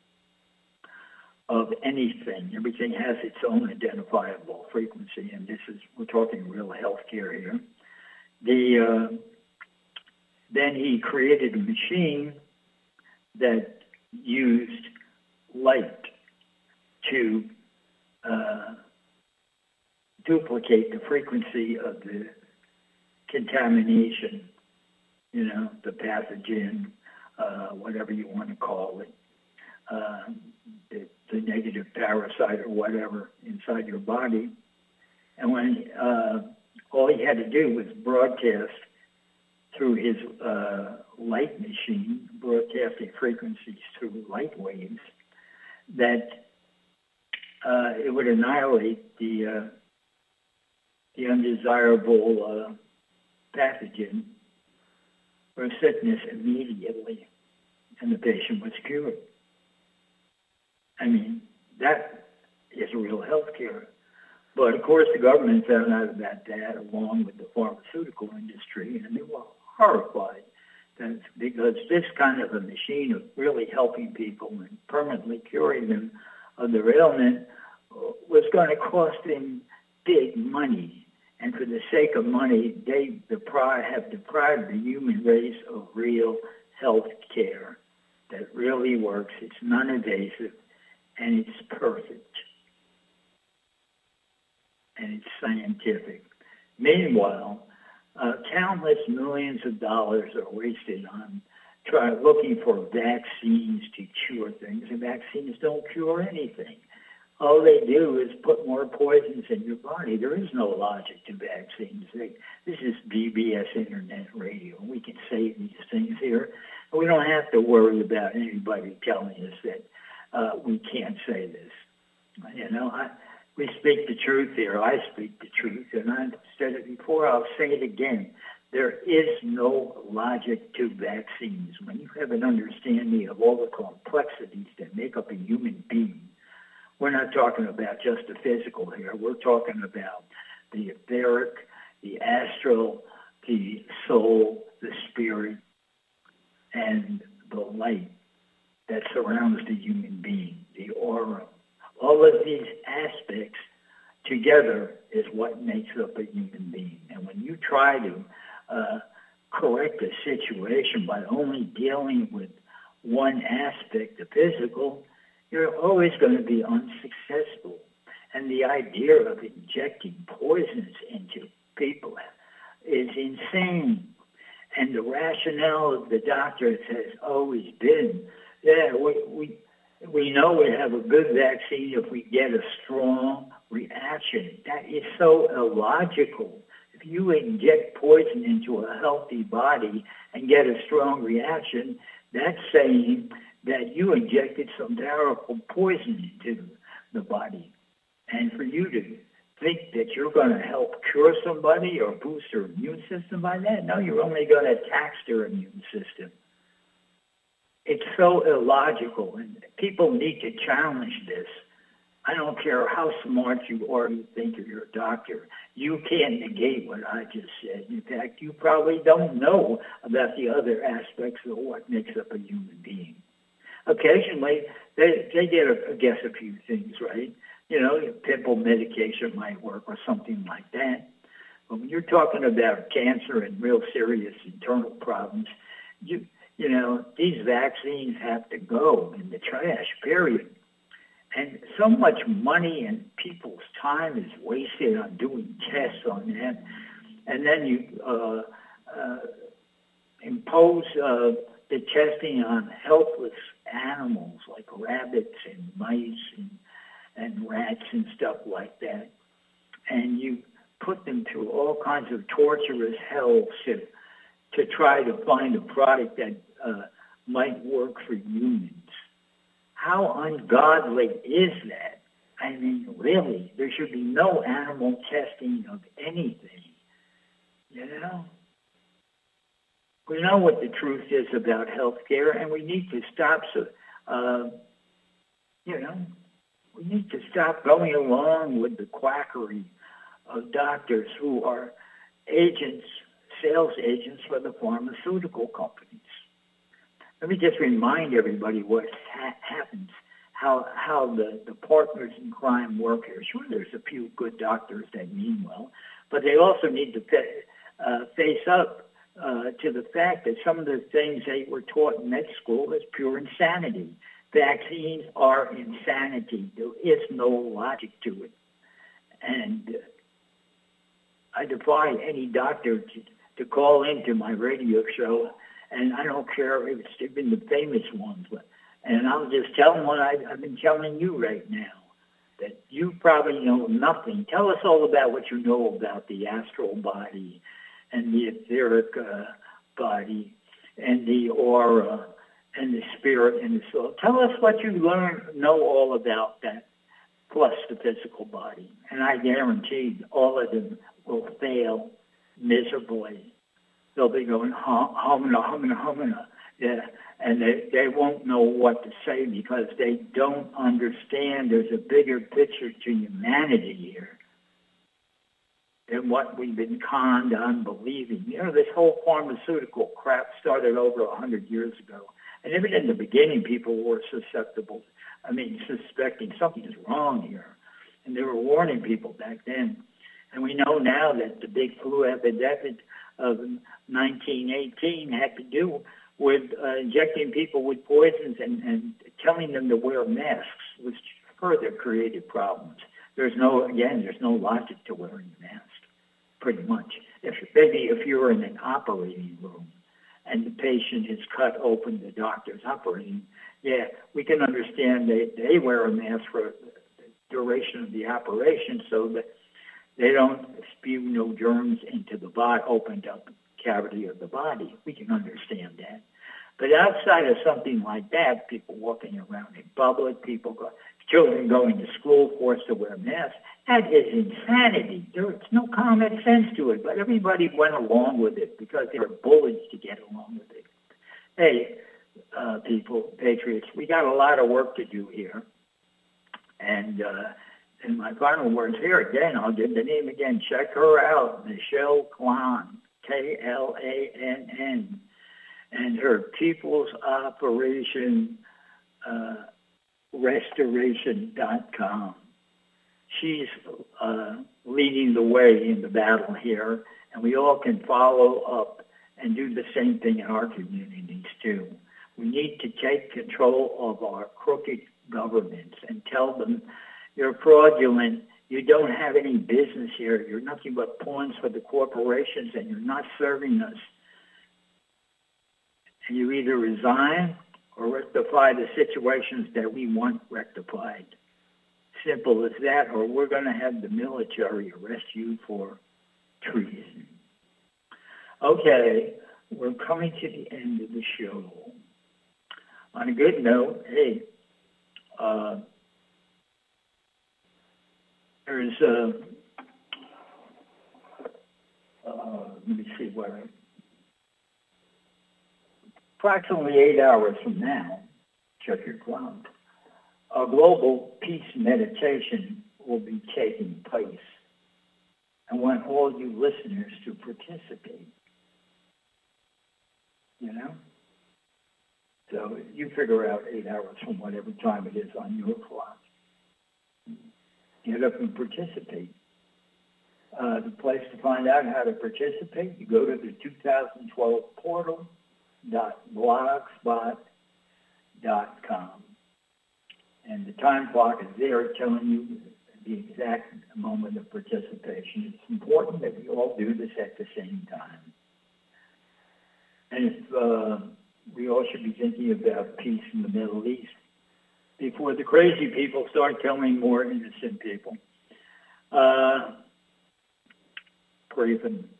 of anything. Everything has its own identifiable frequency, and this is, we're talking real healthcare here. The, uh, then he created a machine that used light to uh, duplicate the frequency of the contamination, you know, the pathogen, uh, whatever you want to call it, uh, the, the negative parasite or whatever inside your body. And when uh, all he had to do was broadcast through his uh, light machine, broadcasting frequencies through light waves, that uh, it would annihilate the uh, the undesirable uh, pathogen or sickness immediately, and the patient was cured. I mean, that is real health care. But of course, the government found out about that along with the pharmaceutical industry, and they were horrified that, because this kind of a machine of really helping people and permanently curing them of their ailment was going to cost them big money. And for the sake of money, they deprive, have deprived the human race of real health care that really works. It's non-invasive, and it's perfect. And it's scientific. Meanwhile, uh, countless millions of dollars are wasted on try, looking for vaccines to cure things, and vaccines don't cure anything. All they do is put more poisons in your body. There is no logic to vaccines. They, this is B B S Internet Radio. We can say these things here. We don't have to worry about anybody telling us that uh, we can't say this. You know, I, we speak the truth here. I speak the truth, and I've said it before. I'll say it again. There is no logic to vaccines. When you have an understanding of all the complexities that make up a human being, we're not talking about just the physical here. We're talking about the etheric, the astral, the soul, the spirit, and the light that surrounds the human being, the aura. All of these aspects together is what makes up a human being. And when you try to uh, correct a situation by only dealing with one aspect, the physical, you're always going to be unsuccessful. And the idea of injecting poisons into people is insane. And the rationale of the doctors has always been, yeah, we, we, we know we have a good vaccine if we get a strong reaction. That is so illogical. If you inject poison into a healthy body and get a strong reaction, that's saying that you injected some powerful poison into the body. And for you to think that you're going to help cure somebody or boost their immune system by that. No, you're only going to tax their immune system. It's so illogical, and people need to challenge this. I don't care how smart you are, you think you're a doctor. You can't negate what I just said. In fact, you probably don't know about the other aspects of what makes up a human being. Occasionally, they, they get, a, I guess, a few things right. You know, pimple medication might work or something like that. But when you're talking about cancer and real serious internal problems, you you know, these vaccines have to go in the trash, period. And so much money and people's time is wasted on doing tests on that. And then you uh, uh, impose uh, the testing on helpless animals like rabbits and mice and, and rats and stuff like that. And you put them through all kinds of torturous hell to, to try to find a product that uh, might work for humans. How ungodly is that? I mean, really, there should be no animal testing of anything, you know? We know what the truth is about healthcare, and we need to stop, so, uh, you know, we need to stop going along with the quackery of doctors who are agents, sales agents for the pharmaceutical companies. Let me just remind everybody what ha- happens, how how the, the partners in crime work here. Sure, there's a few good doctors that mean well, but they also need to fa- uh, face up uh, to the fact that some of the things they were taught in med school is pure insanity. Vaccines are insanity. There is no logic to it. And uh, I defy any doctor to, to call into my radio show, and I don't care if it's even the famous ones, but, and I'll just tell them what I, I've been telling you right now, that you probably know nothing. Tell us all about what you know about the astral body and the etheric uh, body and the aura and the spirit and the soul. Tell us what you learn, know all about that, plus the physical body. And I guarantee all of them will fail miserably. They'll be going, hum, humna, humna, humna, yeah, and they, they won't know what to say because they don't understand there's a bigger picture to humanity here than what we've been conned on believing. You know, this whole pharmaceutical crap started over a hundred years ago. And even in the beginning, people were susceptible, I mean, suspecting something is wrong here. And they were warning people back then. And we know now that the big flu epidemic of nineteen eighteen had to do with uh, injecting people with poisons and, and telling them to wear masks, which further created problems. There's no, again, there's no logic to wearing a mask, pretty much. If maybe if you're in an operating room and the patient is cut open, the doctor's operating, yeah, we can understand they, they wear a mask for the duration of the operation so that they don't spew no germs into the body, opened up cavity of the body. We can understand that. But outside of something like that, people walking around in public, people, go, children going to school forced to wear masks, that is insanity. There's no common sense to it, but everybody went along with it because they were bullied to get along with it. Hey, uh, people, patriots, we got a lot of work to do here. And, uh, And my final words here again, I'll give the name again. Check her out, Michelle Klann, K L A N N, and her People's Operation uh, Restoration dot com. She's uh, leading the way in the battle here, and we all can follow up and do the same thing in our communities too. We need to take control of our crooked governments and tell them, you're fraudulent. You don't have any business here. You're nothing but pawns for the corporations, and you're not serving us. And you either resign or rectify the situations that we want rectified. Simple as that, or we're going to have the military arrest you for treason. Okay, we're coming to the end of the show. On a good note, hey, uh, There's uh, me see what I... Approximately eight hours from now, check your clock, a global peace meditation will be taking place. I want all you listeners to participate. You know? So you figure out eight hours from whatever time it is on your clock. Get up and participate. Uh, the place to find out how to participate, you go to the two thousand twelve portal dot blogspot dot com. And the time clock is there telling you the exact moment of participation. It's important that we all do this at the same time. And if uh, we all should be thinking about peace in the Middle East before the crazy people start killing more innocent people. Uh, pray for them.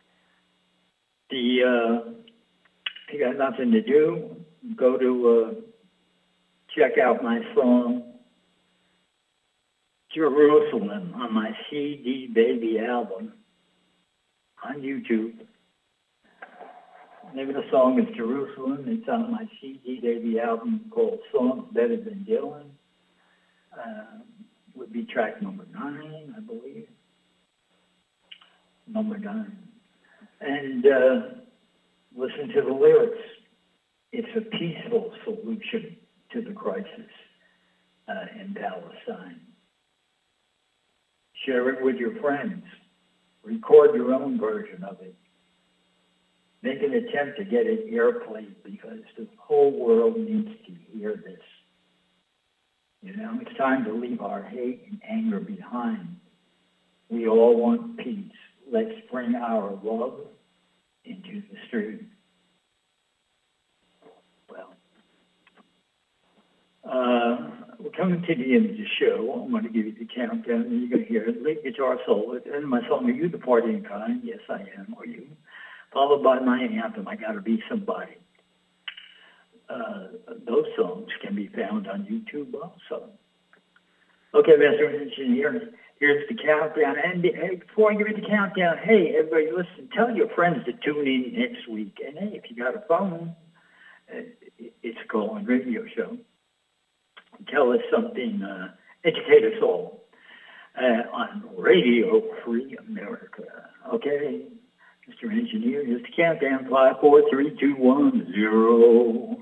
The, uh, if you got nothing to do, go to uh, check out my song, Jerusalem, on my C D Baby album on YouTube. The name of the song is Jerusalem. It's on my C D Baby album called Songs Better Than Dylan. Uh, would be track number nine, I believe. Number nine. And uh, listen to the lyrics. It's a peaceful solution to the crisis uh, in Palestine. Share it with your friends. Record your own version of it. Make an attempt to get it airplayed because the whole world needs to hear this. You know, it's time to leave our hate and anger behind. We all want peace. Let's bring our love into the street. Well, uh, we're coming to the end of the show. I'm going to give you the countdown, and you're going to hear it. Lead guitar solo. And my song, Are You the Partying Kind? Yes, I am. Are you? Followed by my anthem, I Gotta Be Somebody. Uh, those songs can be found on YouTube also. Okay, Mister Engineer, here's the countdown. And hey, before I give you the countdown, hey, everybody listen, tell your friends to tune in next week. And hey, if you got a phone, it's a call-in radio show. Tell us something, uh, educate us all uh, on Radio Free America. Okay? Mister Engineer, here's the countdown, five, four, three, two, one, zero.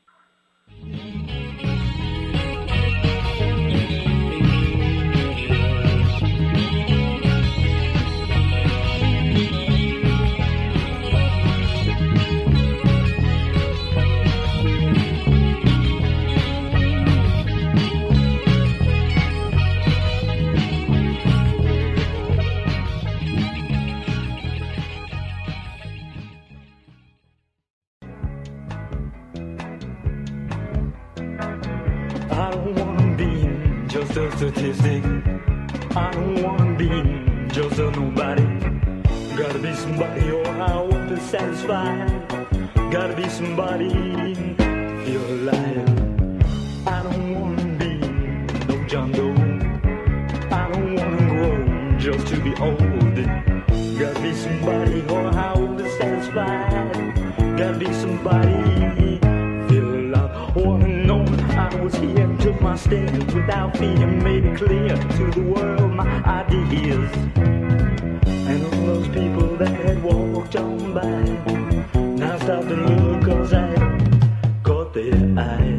I don't wanna be just a statistic. I don't wanna be just a nobody. Gotta be somebody or I won't be satisfied. Gotta be somebody to feel alive. I don't wanna be no John Doe. I don't wanna grow just to be old. Gotta be somebody or I won't be satisfied. Gotta be somebody feel alive. Wanna know I was here, took my stand without fear, made it clear to the world my ideas. And all those people that had walked on by, now stop to look cause I caught their eye.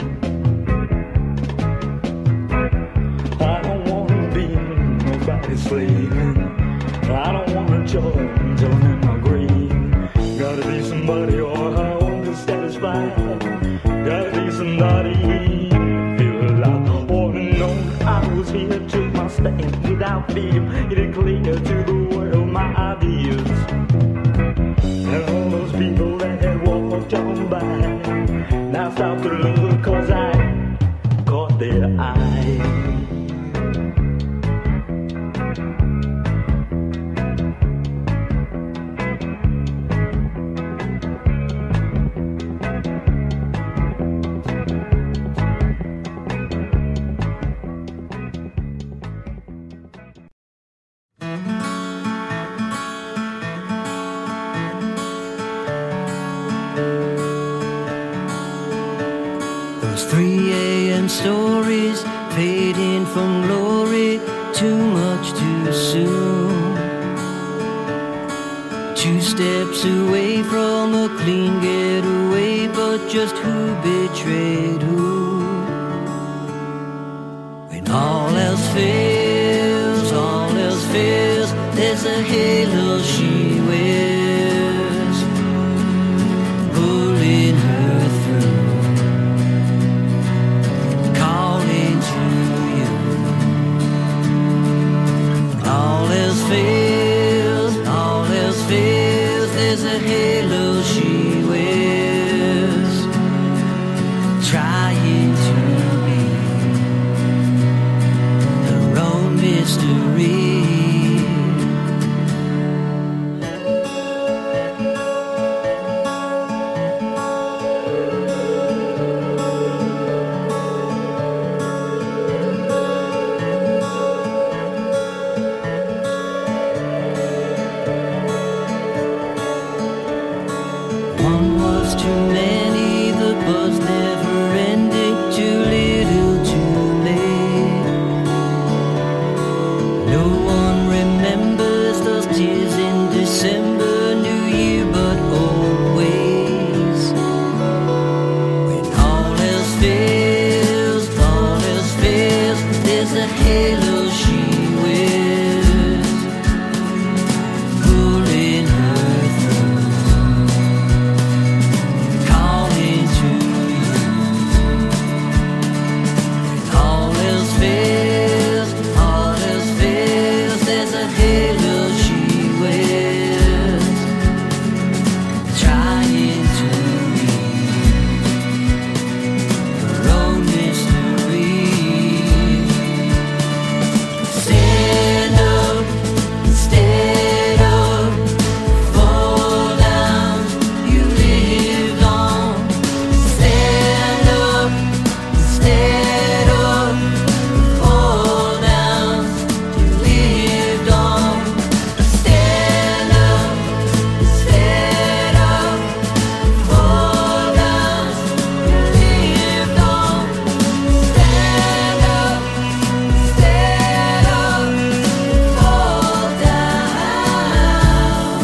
I don't wanna be nobody's slave. I don't wanna join, join in my grave. Gotta be somebody or I won't be satisfied. Gotta be somebody feel alive. Wanna know I was here, took my stand without fear, made it clear to the world my ideas. And all those people that had walked on by, now stop to look cause I caught their eye. much too soon. Two steps away from a clean getaway, but just who betrayed who? When all else fails, all else fails, there's a halo she wears, pulling her through, calling to you. All else fails, all else fails, there's a halo she wears, trying to be her own mystery. One was too many, the buzz never ending, too little too late. No one remembers those tears in December, New Year, but always. When all else fails, all else fails, there's a halo she wears, pulling her through, calling to you. When all else fails, all else fails, there's a halo she wears, trying to be her own mystery. Stand up instead of fall down. You lived on. Stand up instead of fall down. You lived on. Stand up instead of fall down. You lived on. Stand up instead of fall down.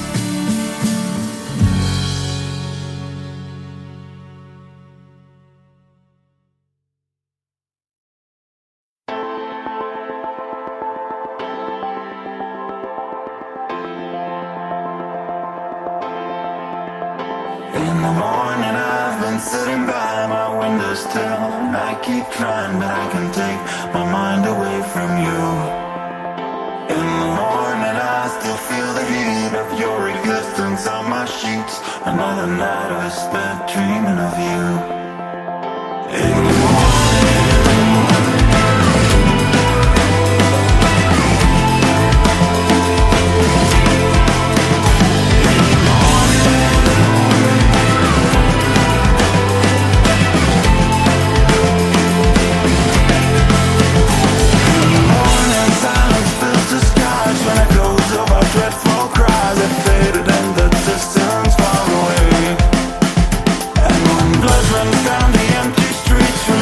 In the morning I've been sitting by my window still, and I keep trying, but I can take my mind away from you. In the morning I still feel the heat of your existence on my sheets. Another night I spent dreaming of you. In the morning silence fills the skies when it goes over dreadful cries that faded in the distance far away. And when blood runs down the empty streets,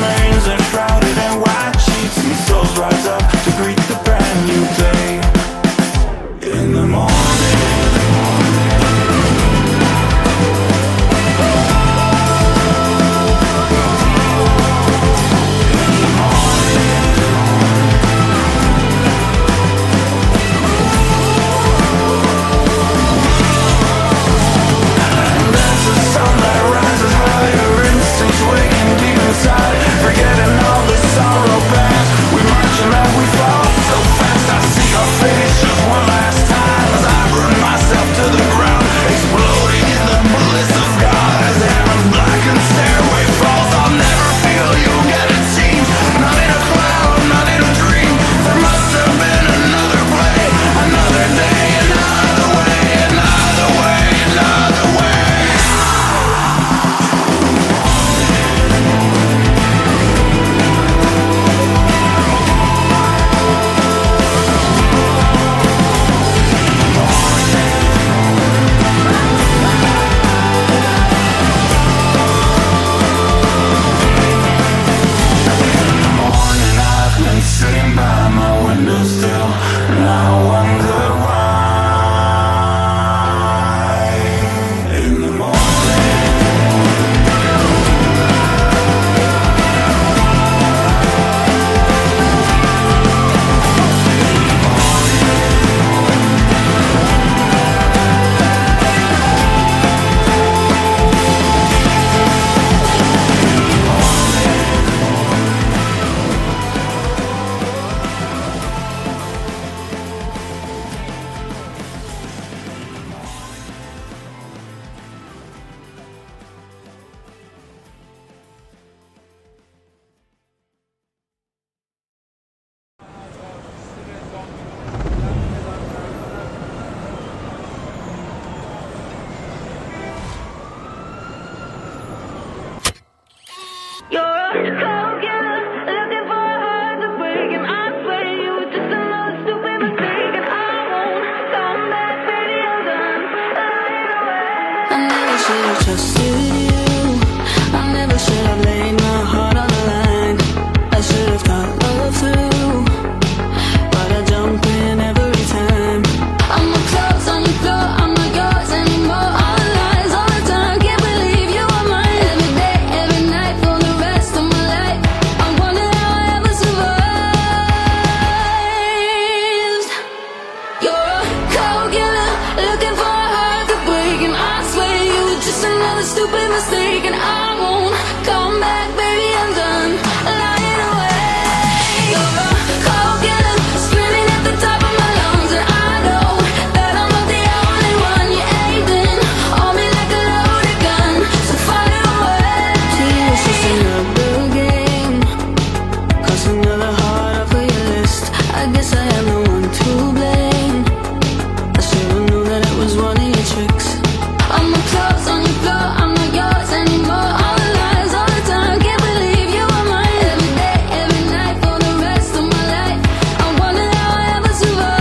mistake and I won't come back, baby, I'm done lying away. You're a cold killer, screaming at the top of my lungs, and I know that I'm not the only one. You're aiming on me like a loaded gun, so fire away. To you it's just another game, cross another heart off of your list. I guess I am the one to blame. I should've known that it was one of your tricks. I'm a clothes on your floor, I'm not yours anymore. All the lies, all the time, can't believe you were mine. Every day, every night, for the rest of my life, I wonder how I ever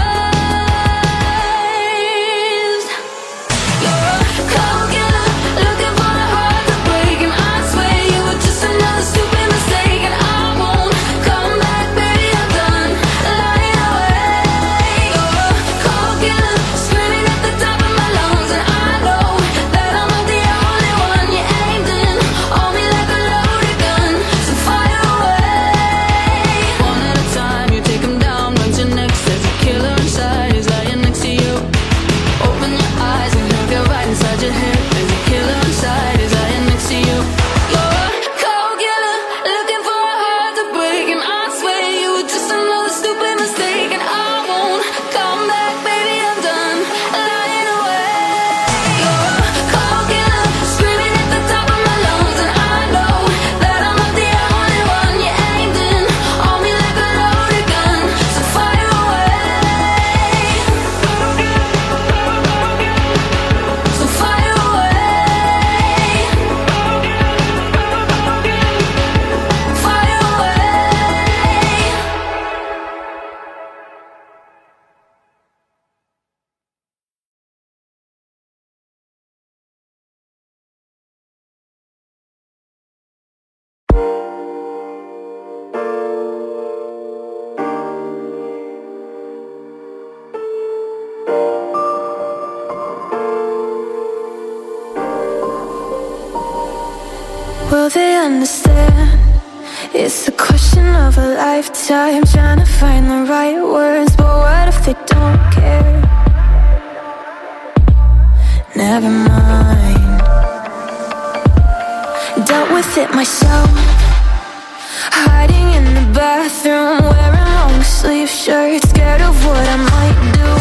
survived. You're a cold killer, looking for a heart to break, and I swear you were just another stupid mistake, and I won't come back, baby, I'm done lying away. You're a cold killer, screaming at the top of my lungs, and I know that I'm not the only one. You aimed in on me like a loaded gun, so fire away. One at a time, you take him down, runs your next. There's a killer inside, he's lying next to you. Open your eyes and he'll get right inside your head. There's a killer inside, he's lying next to you. You're a cold killer, looking for a heart to break, and I swear you were just another stupid mistake, and I won't come back, baby, I'm done lying away. You're a cold killer, screaming at the top of my lungs, and I know that I'm not the only one. You aimed in on me like a loaded gun, so fire away. So fire away. Fire away. Will they understand? It's the question of a lifetime, trying to find the right words, but what if they don't care? Never mind. Dealt with it myself, hiding in the bathroom, wearing long sleeve shirts, scared of what I might do.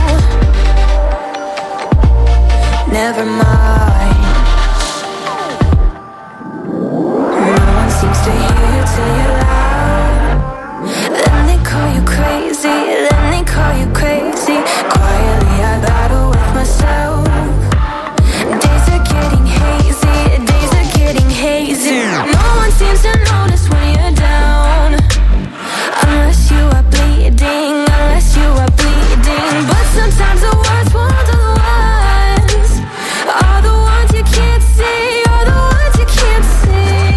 Never mind. No one seems to hear you till you're loud. Then they call you crazy, then they call you crazy. Quietly I battle with myself. Days are getting hazy, days are getting hazy. No one seems to notice when you're down, unless you are bleeding, unless you are bleeding. But sometimes the worst ones are the ones, are the ones you can't see, are the ones you can't see.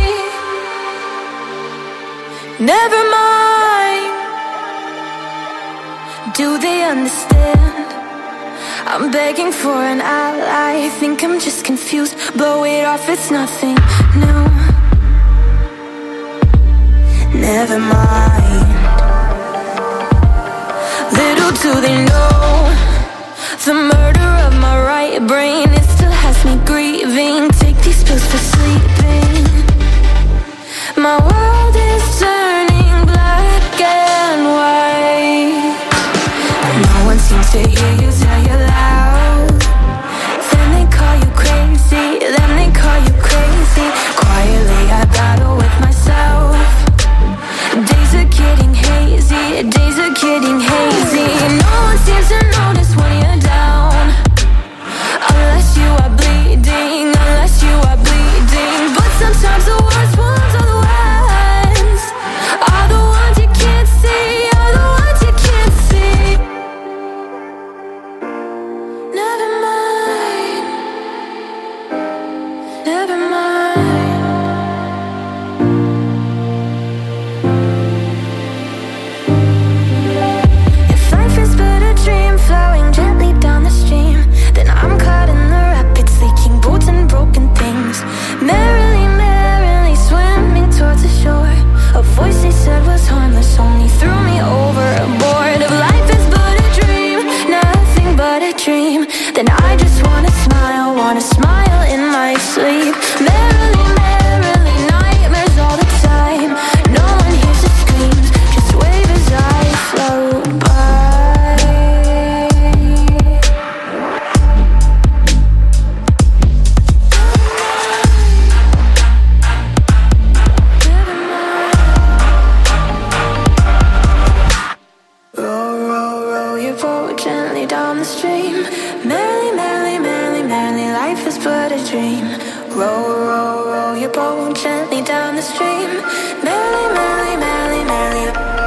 Never mind. Do they understand? I'm begging for an ally, think I'm just confused, blow it off, it's nothing new. Never mind. Little do they know, the murder of my right brain, it still has me grieving. Take these pills for sleeping. My world is turning black and white. No one seems to hear you till you're loud. Then they call you crazy, then they call you crazy. Quietly I battle with myself. Days are getting hazy, days are getting hazy. No one seems to notice when you're down, unless you are bleeding, unless you are bleeding. But sometimes the worst ones are the ones, are the ones you can't see, are the ones you can't see. Never mind, never mind. If life is but a dream flowing gently down the stream, then I'm caught in the rapids, leaking boats and broken things. Merrily, merrily swimming towards the shore. A voice they said was harmless only threw me overboard. If life is but a dream, nothing but a dream, then I just wanna smile wanna smile in my sleep. Merrily, merrily, nightmares all the time. No one hears the screams, just wave as I float by. Row, row, row your boat gently down the stream. Merrily, merrily, merrily, merrily, life is but a dream. Row, row, row your boat gently down the stream. Merrily, merrily, merrily, merrily.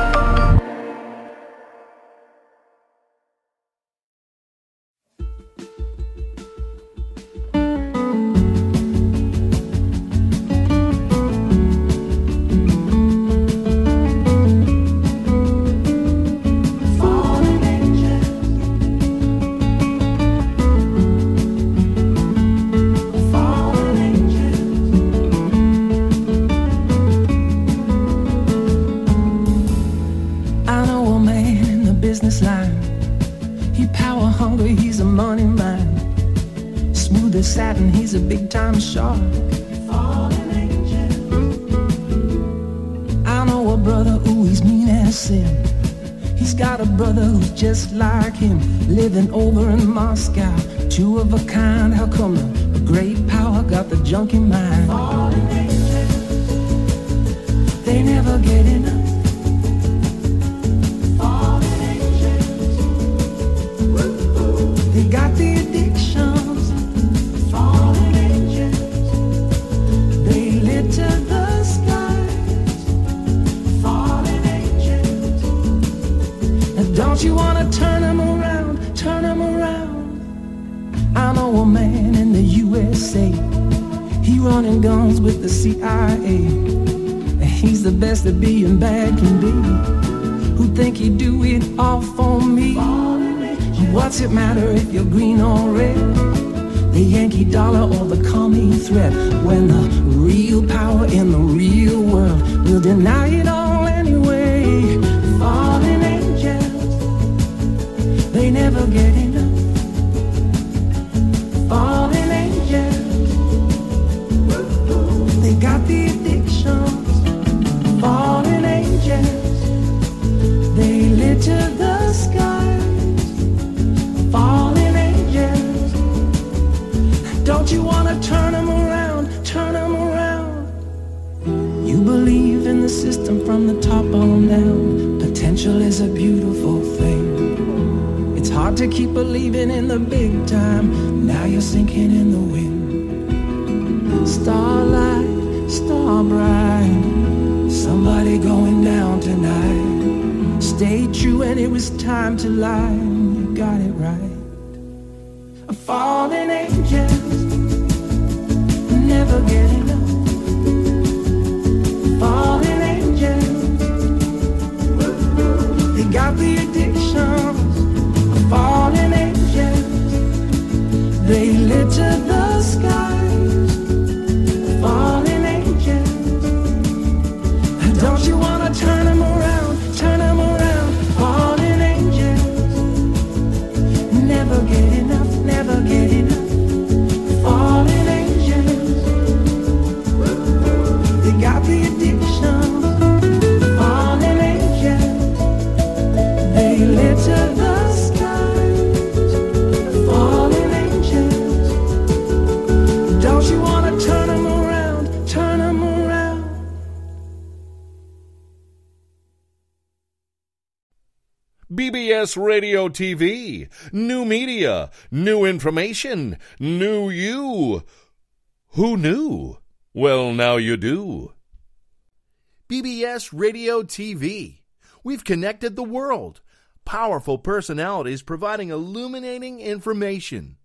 business line. He power hungry, he's a money man. Smooth as satin, he's a big time shark. Fallen angel. I know a brother, ooh, he's mean as sin. He's got a brother who's just like him, living over in Moscow. Two of a kind, how come the great power got the junkie mind? Fallen angels, they never get enough. Fallen angels, they got the addictions. Fallen angels, they litter the skies. Fallen angels, now don't you wanna turn them around, turn them around? I know a man in the U S A. He running guns with the C I A. He's the best that being bad can be. Who think he do it all for me? What's it matter if you're green or red? The Yankee dollar or the commie threat? When the real power in the real world will deny it all anyway. Fallen angels, they never get enough. Fallen angels, they got the addictions. Fallen angels, they litter the skies. Fallen angels, don't you wanna turn them around, turn them around? You believe in the system from the top on down. Potential is a beautiful thing. It's hard to keep believing in the big time. Now you're sinking in the wind. Starlight, star bright, somebody going down tonight. Stay true and it was time to lie. You got it right. A fallen angel, never get enough. Fallen angels, they got the addictions. Fallen angels, they litter the skies. Fallen angels, don't you wanna turn them around, turn them around? Fallen angels, never get enough, never get enough. Fallen angels, they got the addiction. Fallen angels, they litter the B B S Radio T V, new media, new information, new you. Who knew? Well, now you do. B B S Radio T V. We've connected the world. Powerful personalities providing illuminating information.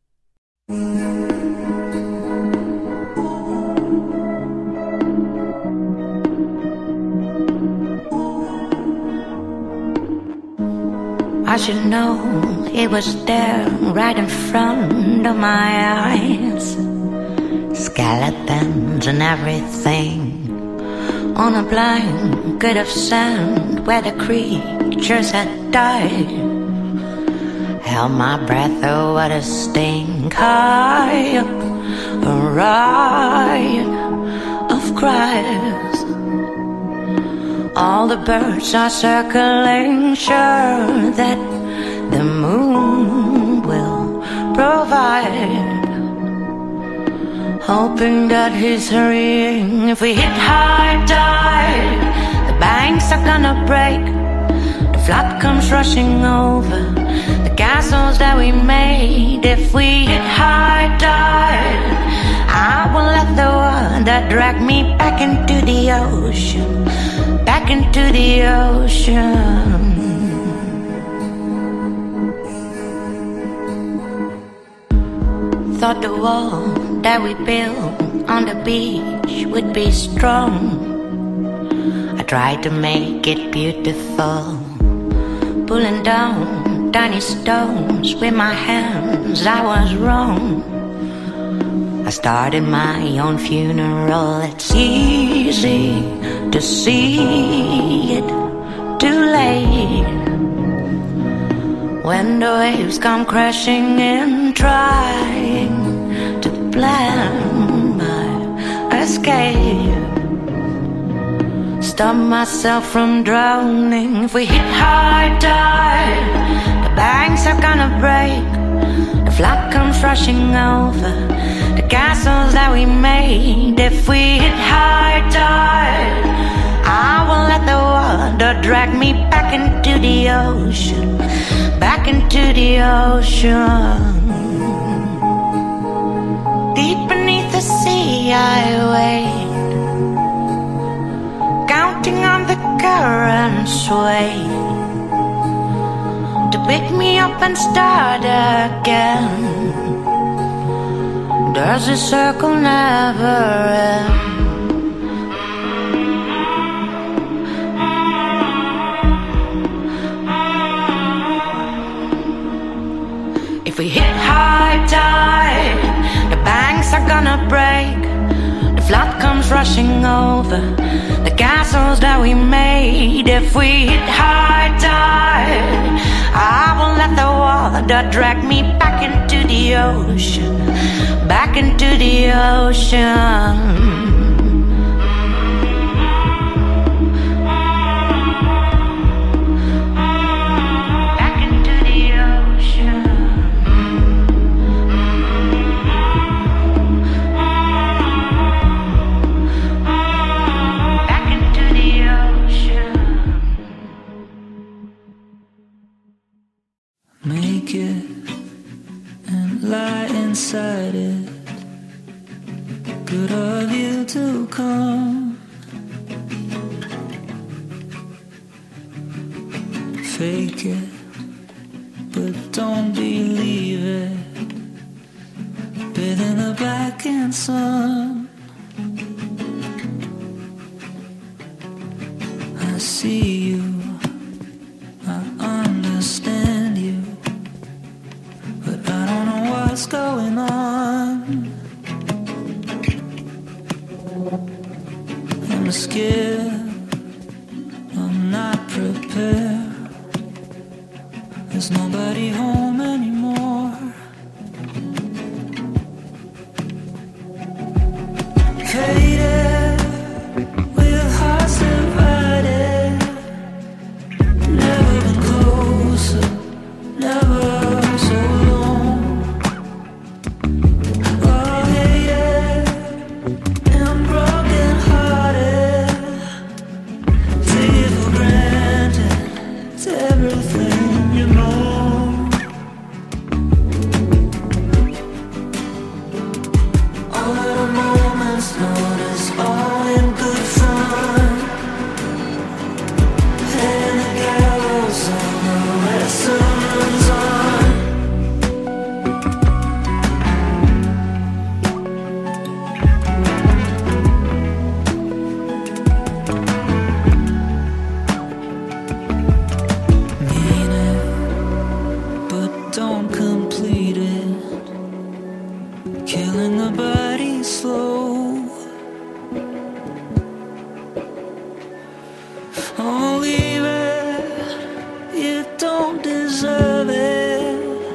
I should know it was there right in front of my eyes. Skeletons and everything on a blanket of sand where the creatures had died. held my breath, oh what a stink. High, a riot of cries. All the birds are circling, sure that the moon will provide. Hoping that he's hurrying. If we hit high tide, the banks are gonna break. The flood comes rushing over the castles that we made. If we hit high tide, I will let the water drag me back into the ocean, back into the ocean. Thought the wall that we built on the beach would be strong. I tried to make it beautiful, pulling down tiny stones with my hands. I was wrong. I started my own funeral. It's easy to see it too late when the waves come crashing in, trying to plan my escape. Stop myself from drowning. If we hit high tide, the banks are gonna break. The flood comes rushing over the castles that we made. If we hit high tide, I will let the water drag me back into the ocean, back into the ocean. Deep beneath the sea I wait, counting on the current's sway to pick me up and start again. Does the circle never end? If we hit high tide, the banks are gonna break. The flood comes rushing over the castles that we made. If we hit high tide, I will let the water drag me back into the ocean, back into the ocean. Make it and lie inside it. Good of you to come. Fake it, but don't believe it. Bathe in the blackened sun. I see you, I understand you, but I don't know what's going on. I'm scared, I'm not prepared. There's nobody home anymore. Faded, with hearts divided. Never been closer, never so long. Oh, hated and broken hearted. Take it for granted, it's everything you know. All of the moments notice, all in good fun. Head in the gallows on the lesson runs on. Mean it, but don't complete it. Killing the body slow. Oh, leave it, you don't deserve it.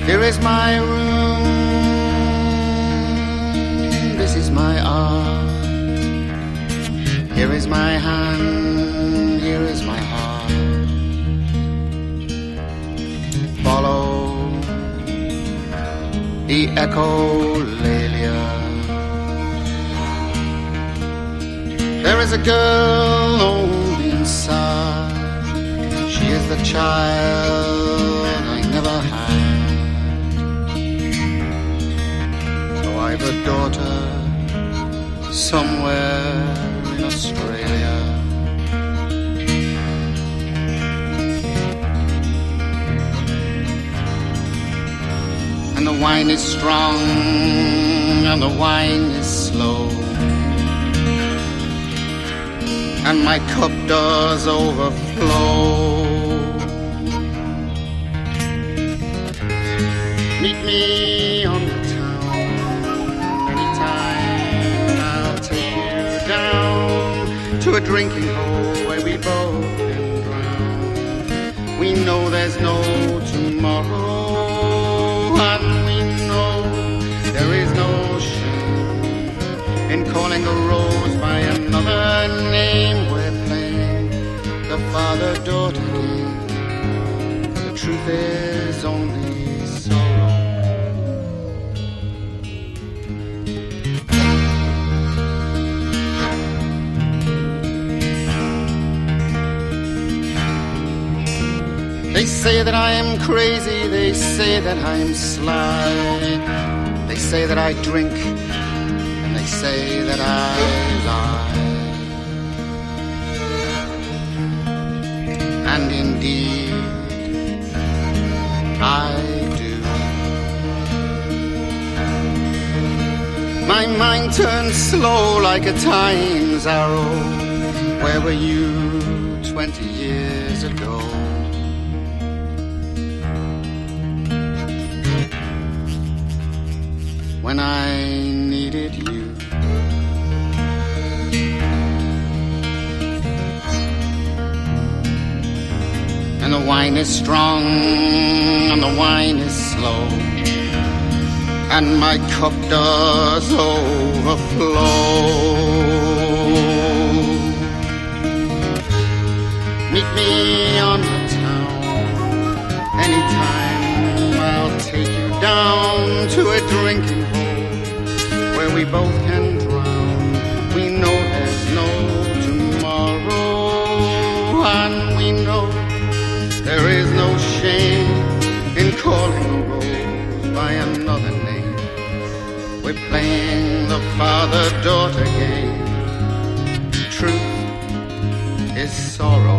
Here is my room, this is my art. Here is my hand, here is my heart. Follow the echolalia. There is a girl lonely inside. She is the child I never had. So I've a daughter somewhere in Australia. And the wine is strong and the wine is slow, and my cup does overflow. Meet me on the town anytime. I'll take you down to a drinking hole where we both can drown. We know there's no tomorrow, and we know there is no shame in calling a rose by another name. We're playing the father-daughter game. The truth is only sorrow. They say that I am crazy, they say that I am sly. They say that I drink, and they say that I lie. And indeed, I do. My mind turns slow like a time's arrow. Where were you twenty years ago? When I needed you. And the wine is strong and the wine is slow, and my cup does overflow. Meet me on the town anytime. I'll take you down to a drinking hole where we both can drown. We know there's no tomorrow, and we know there is no shame in calling a rose by another name. We're playing the father-daughter game. Truth is sorrow.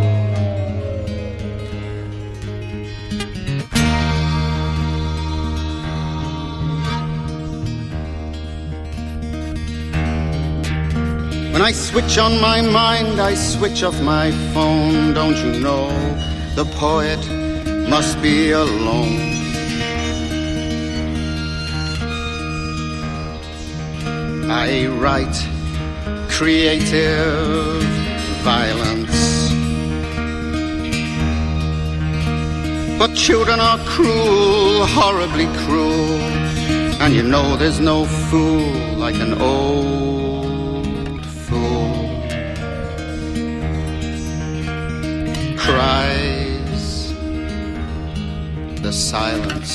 When I switch on my mind, I switch off my phone. Don't you know the poet must be alone? I write creative violence, but children are cruel, horribly cruel, and you know there's no fool like an old fool. Cries the silence.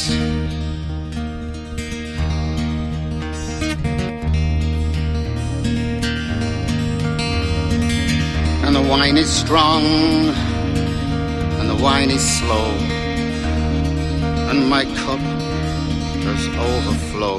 And the wine is strong, and the wine is slow, and my cup does overflow.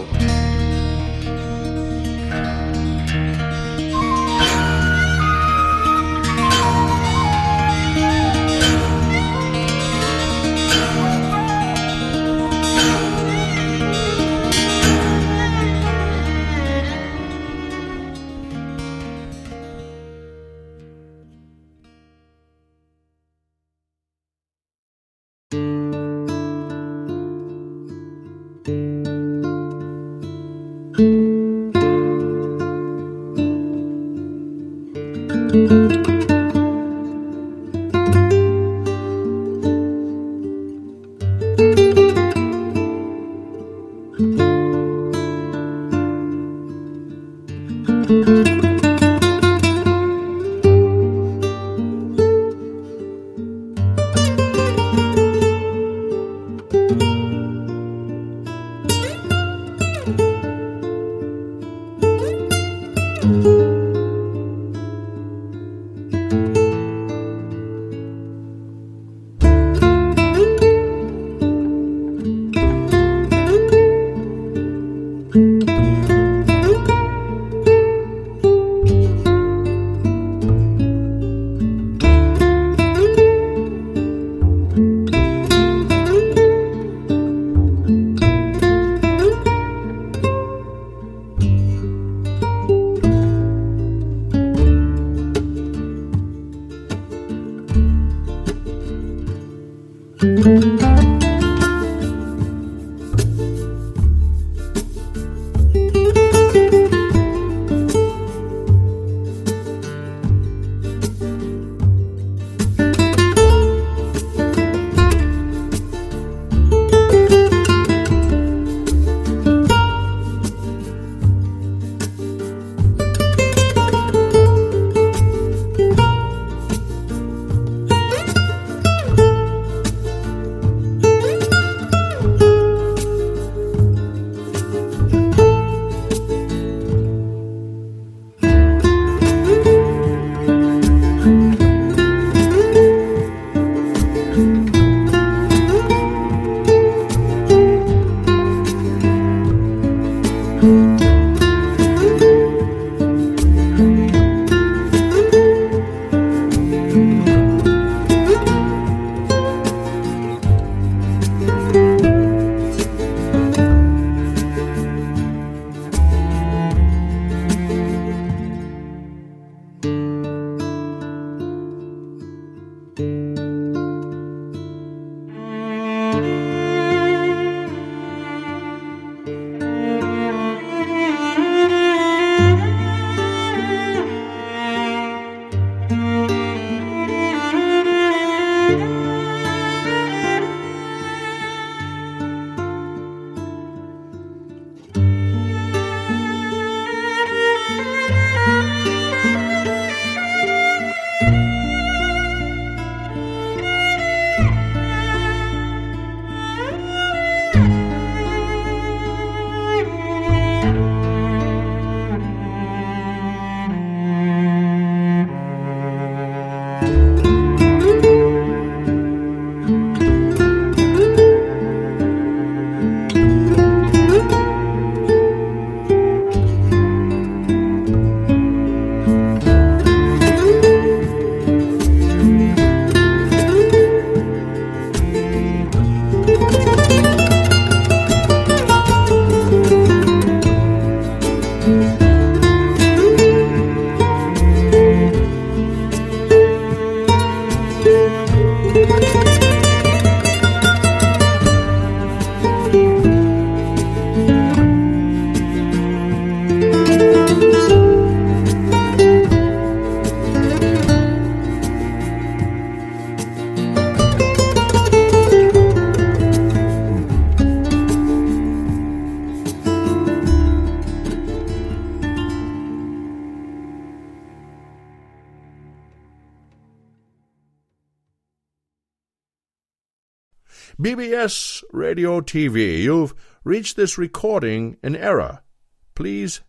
B B S Radio T V, you've reached this recording in error. Please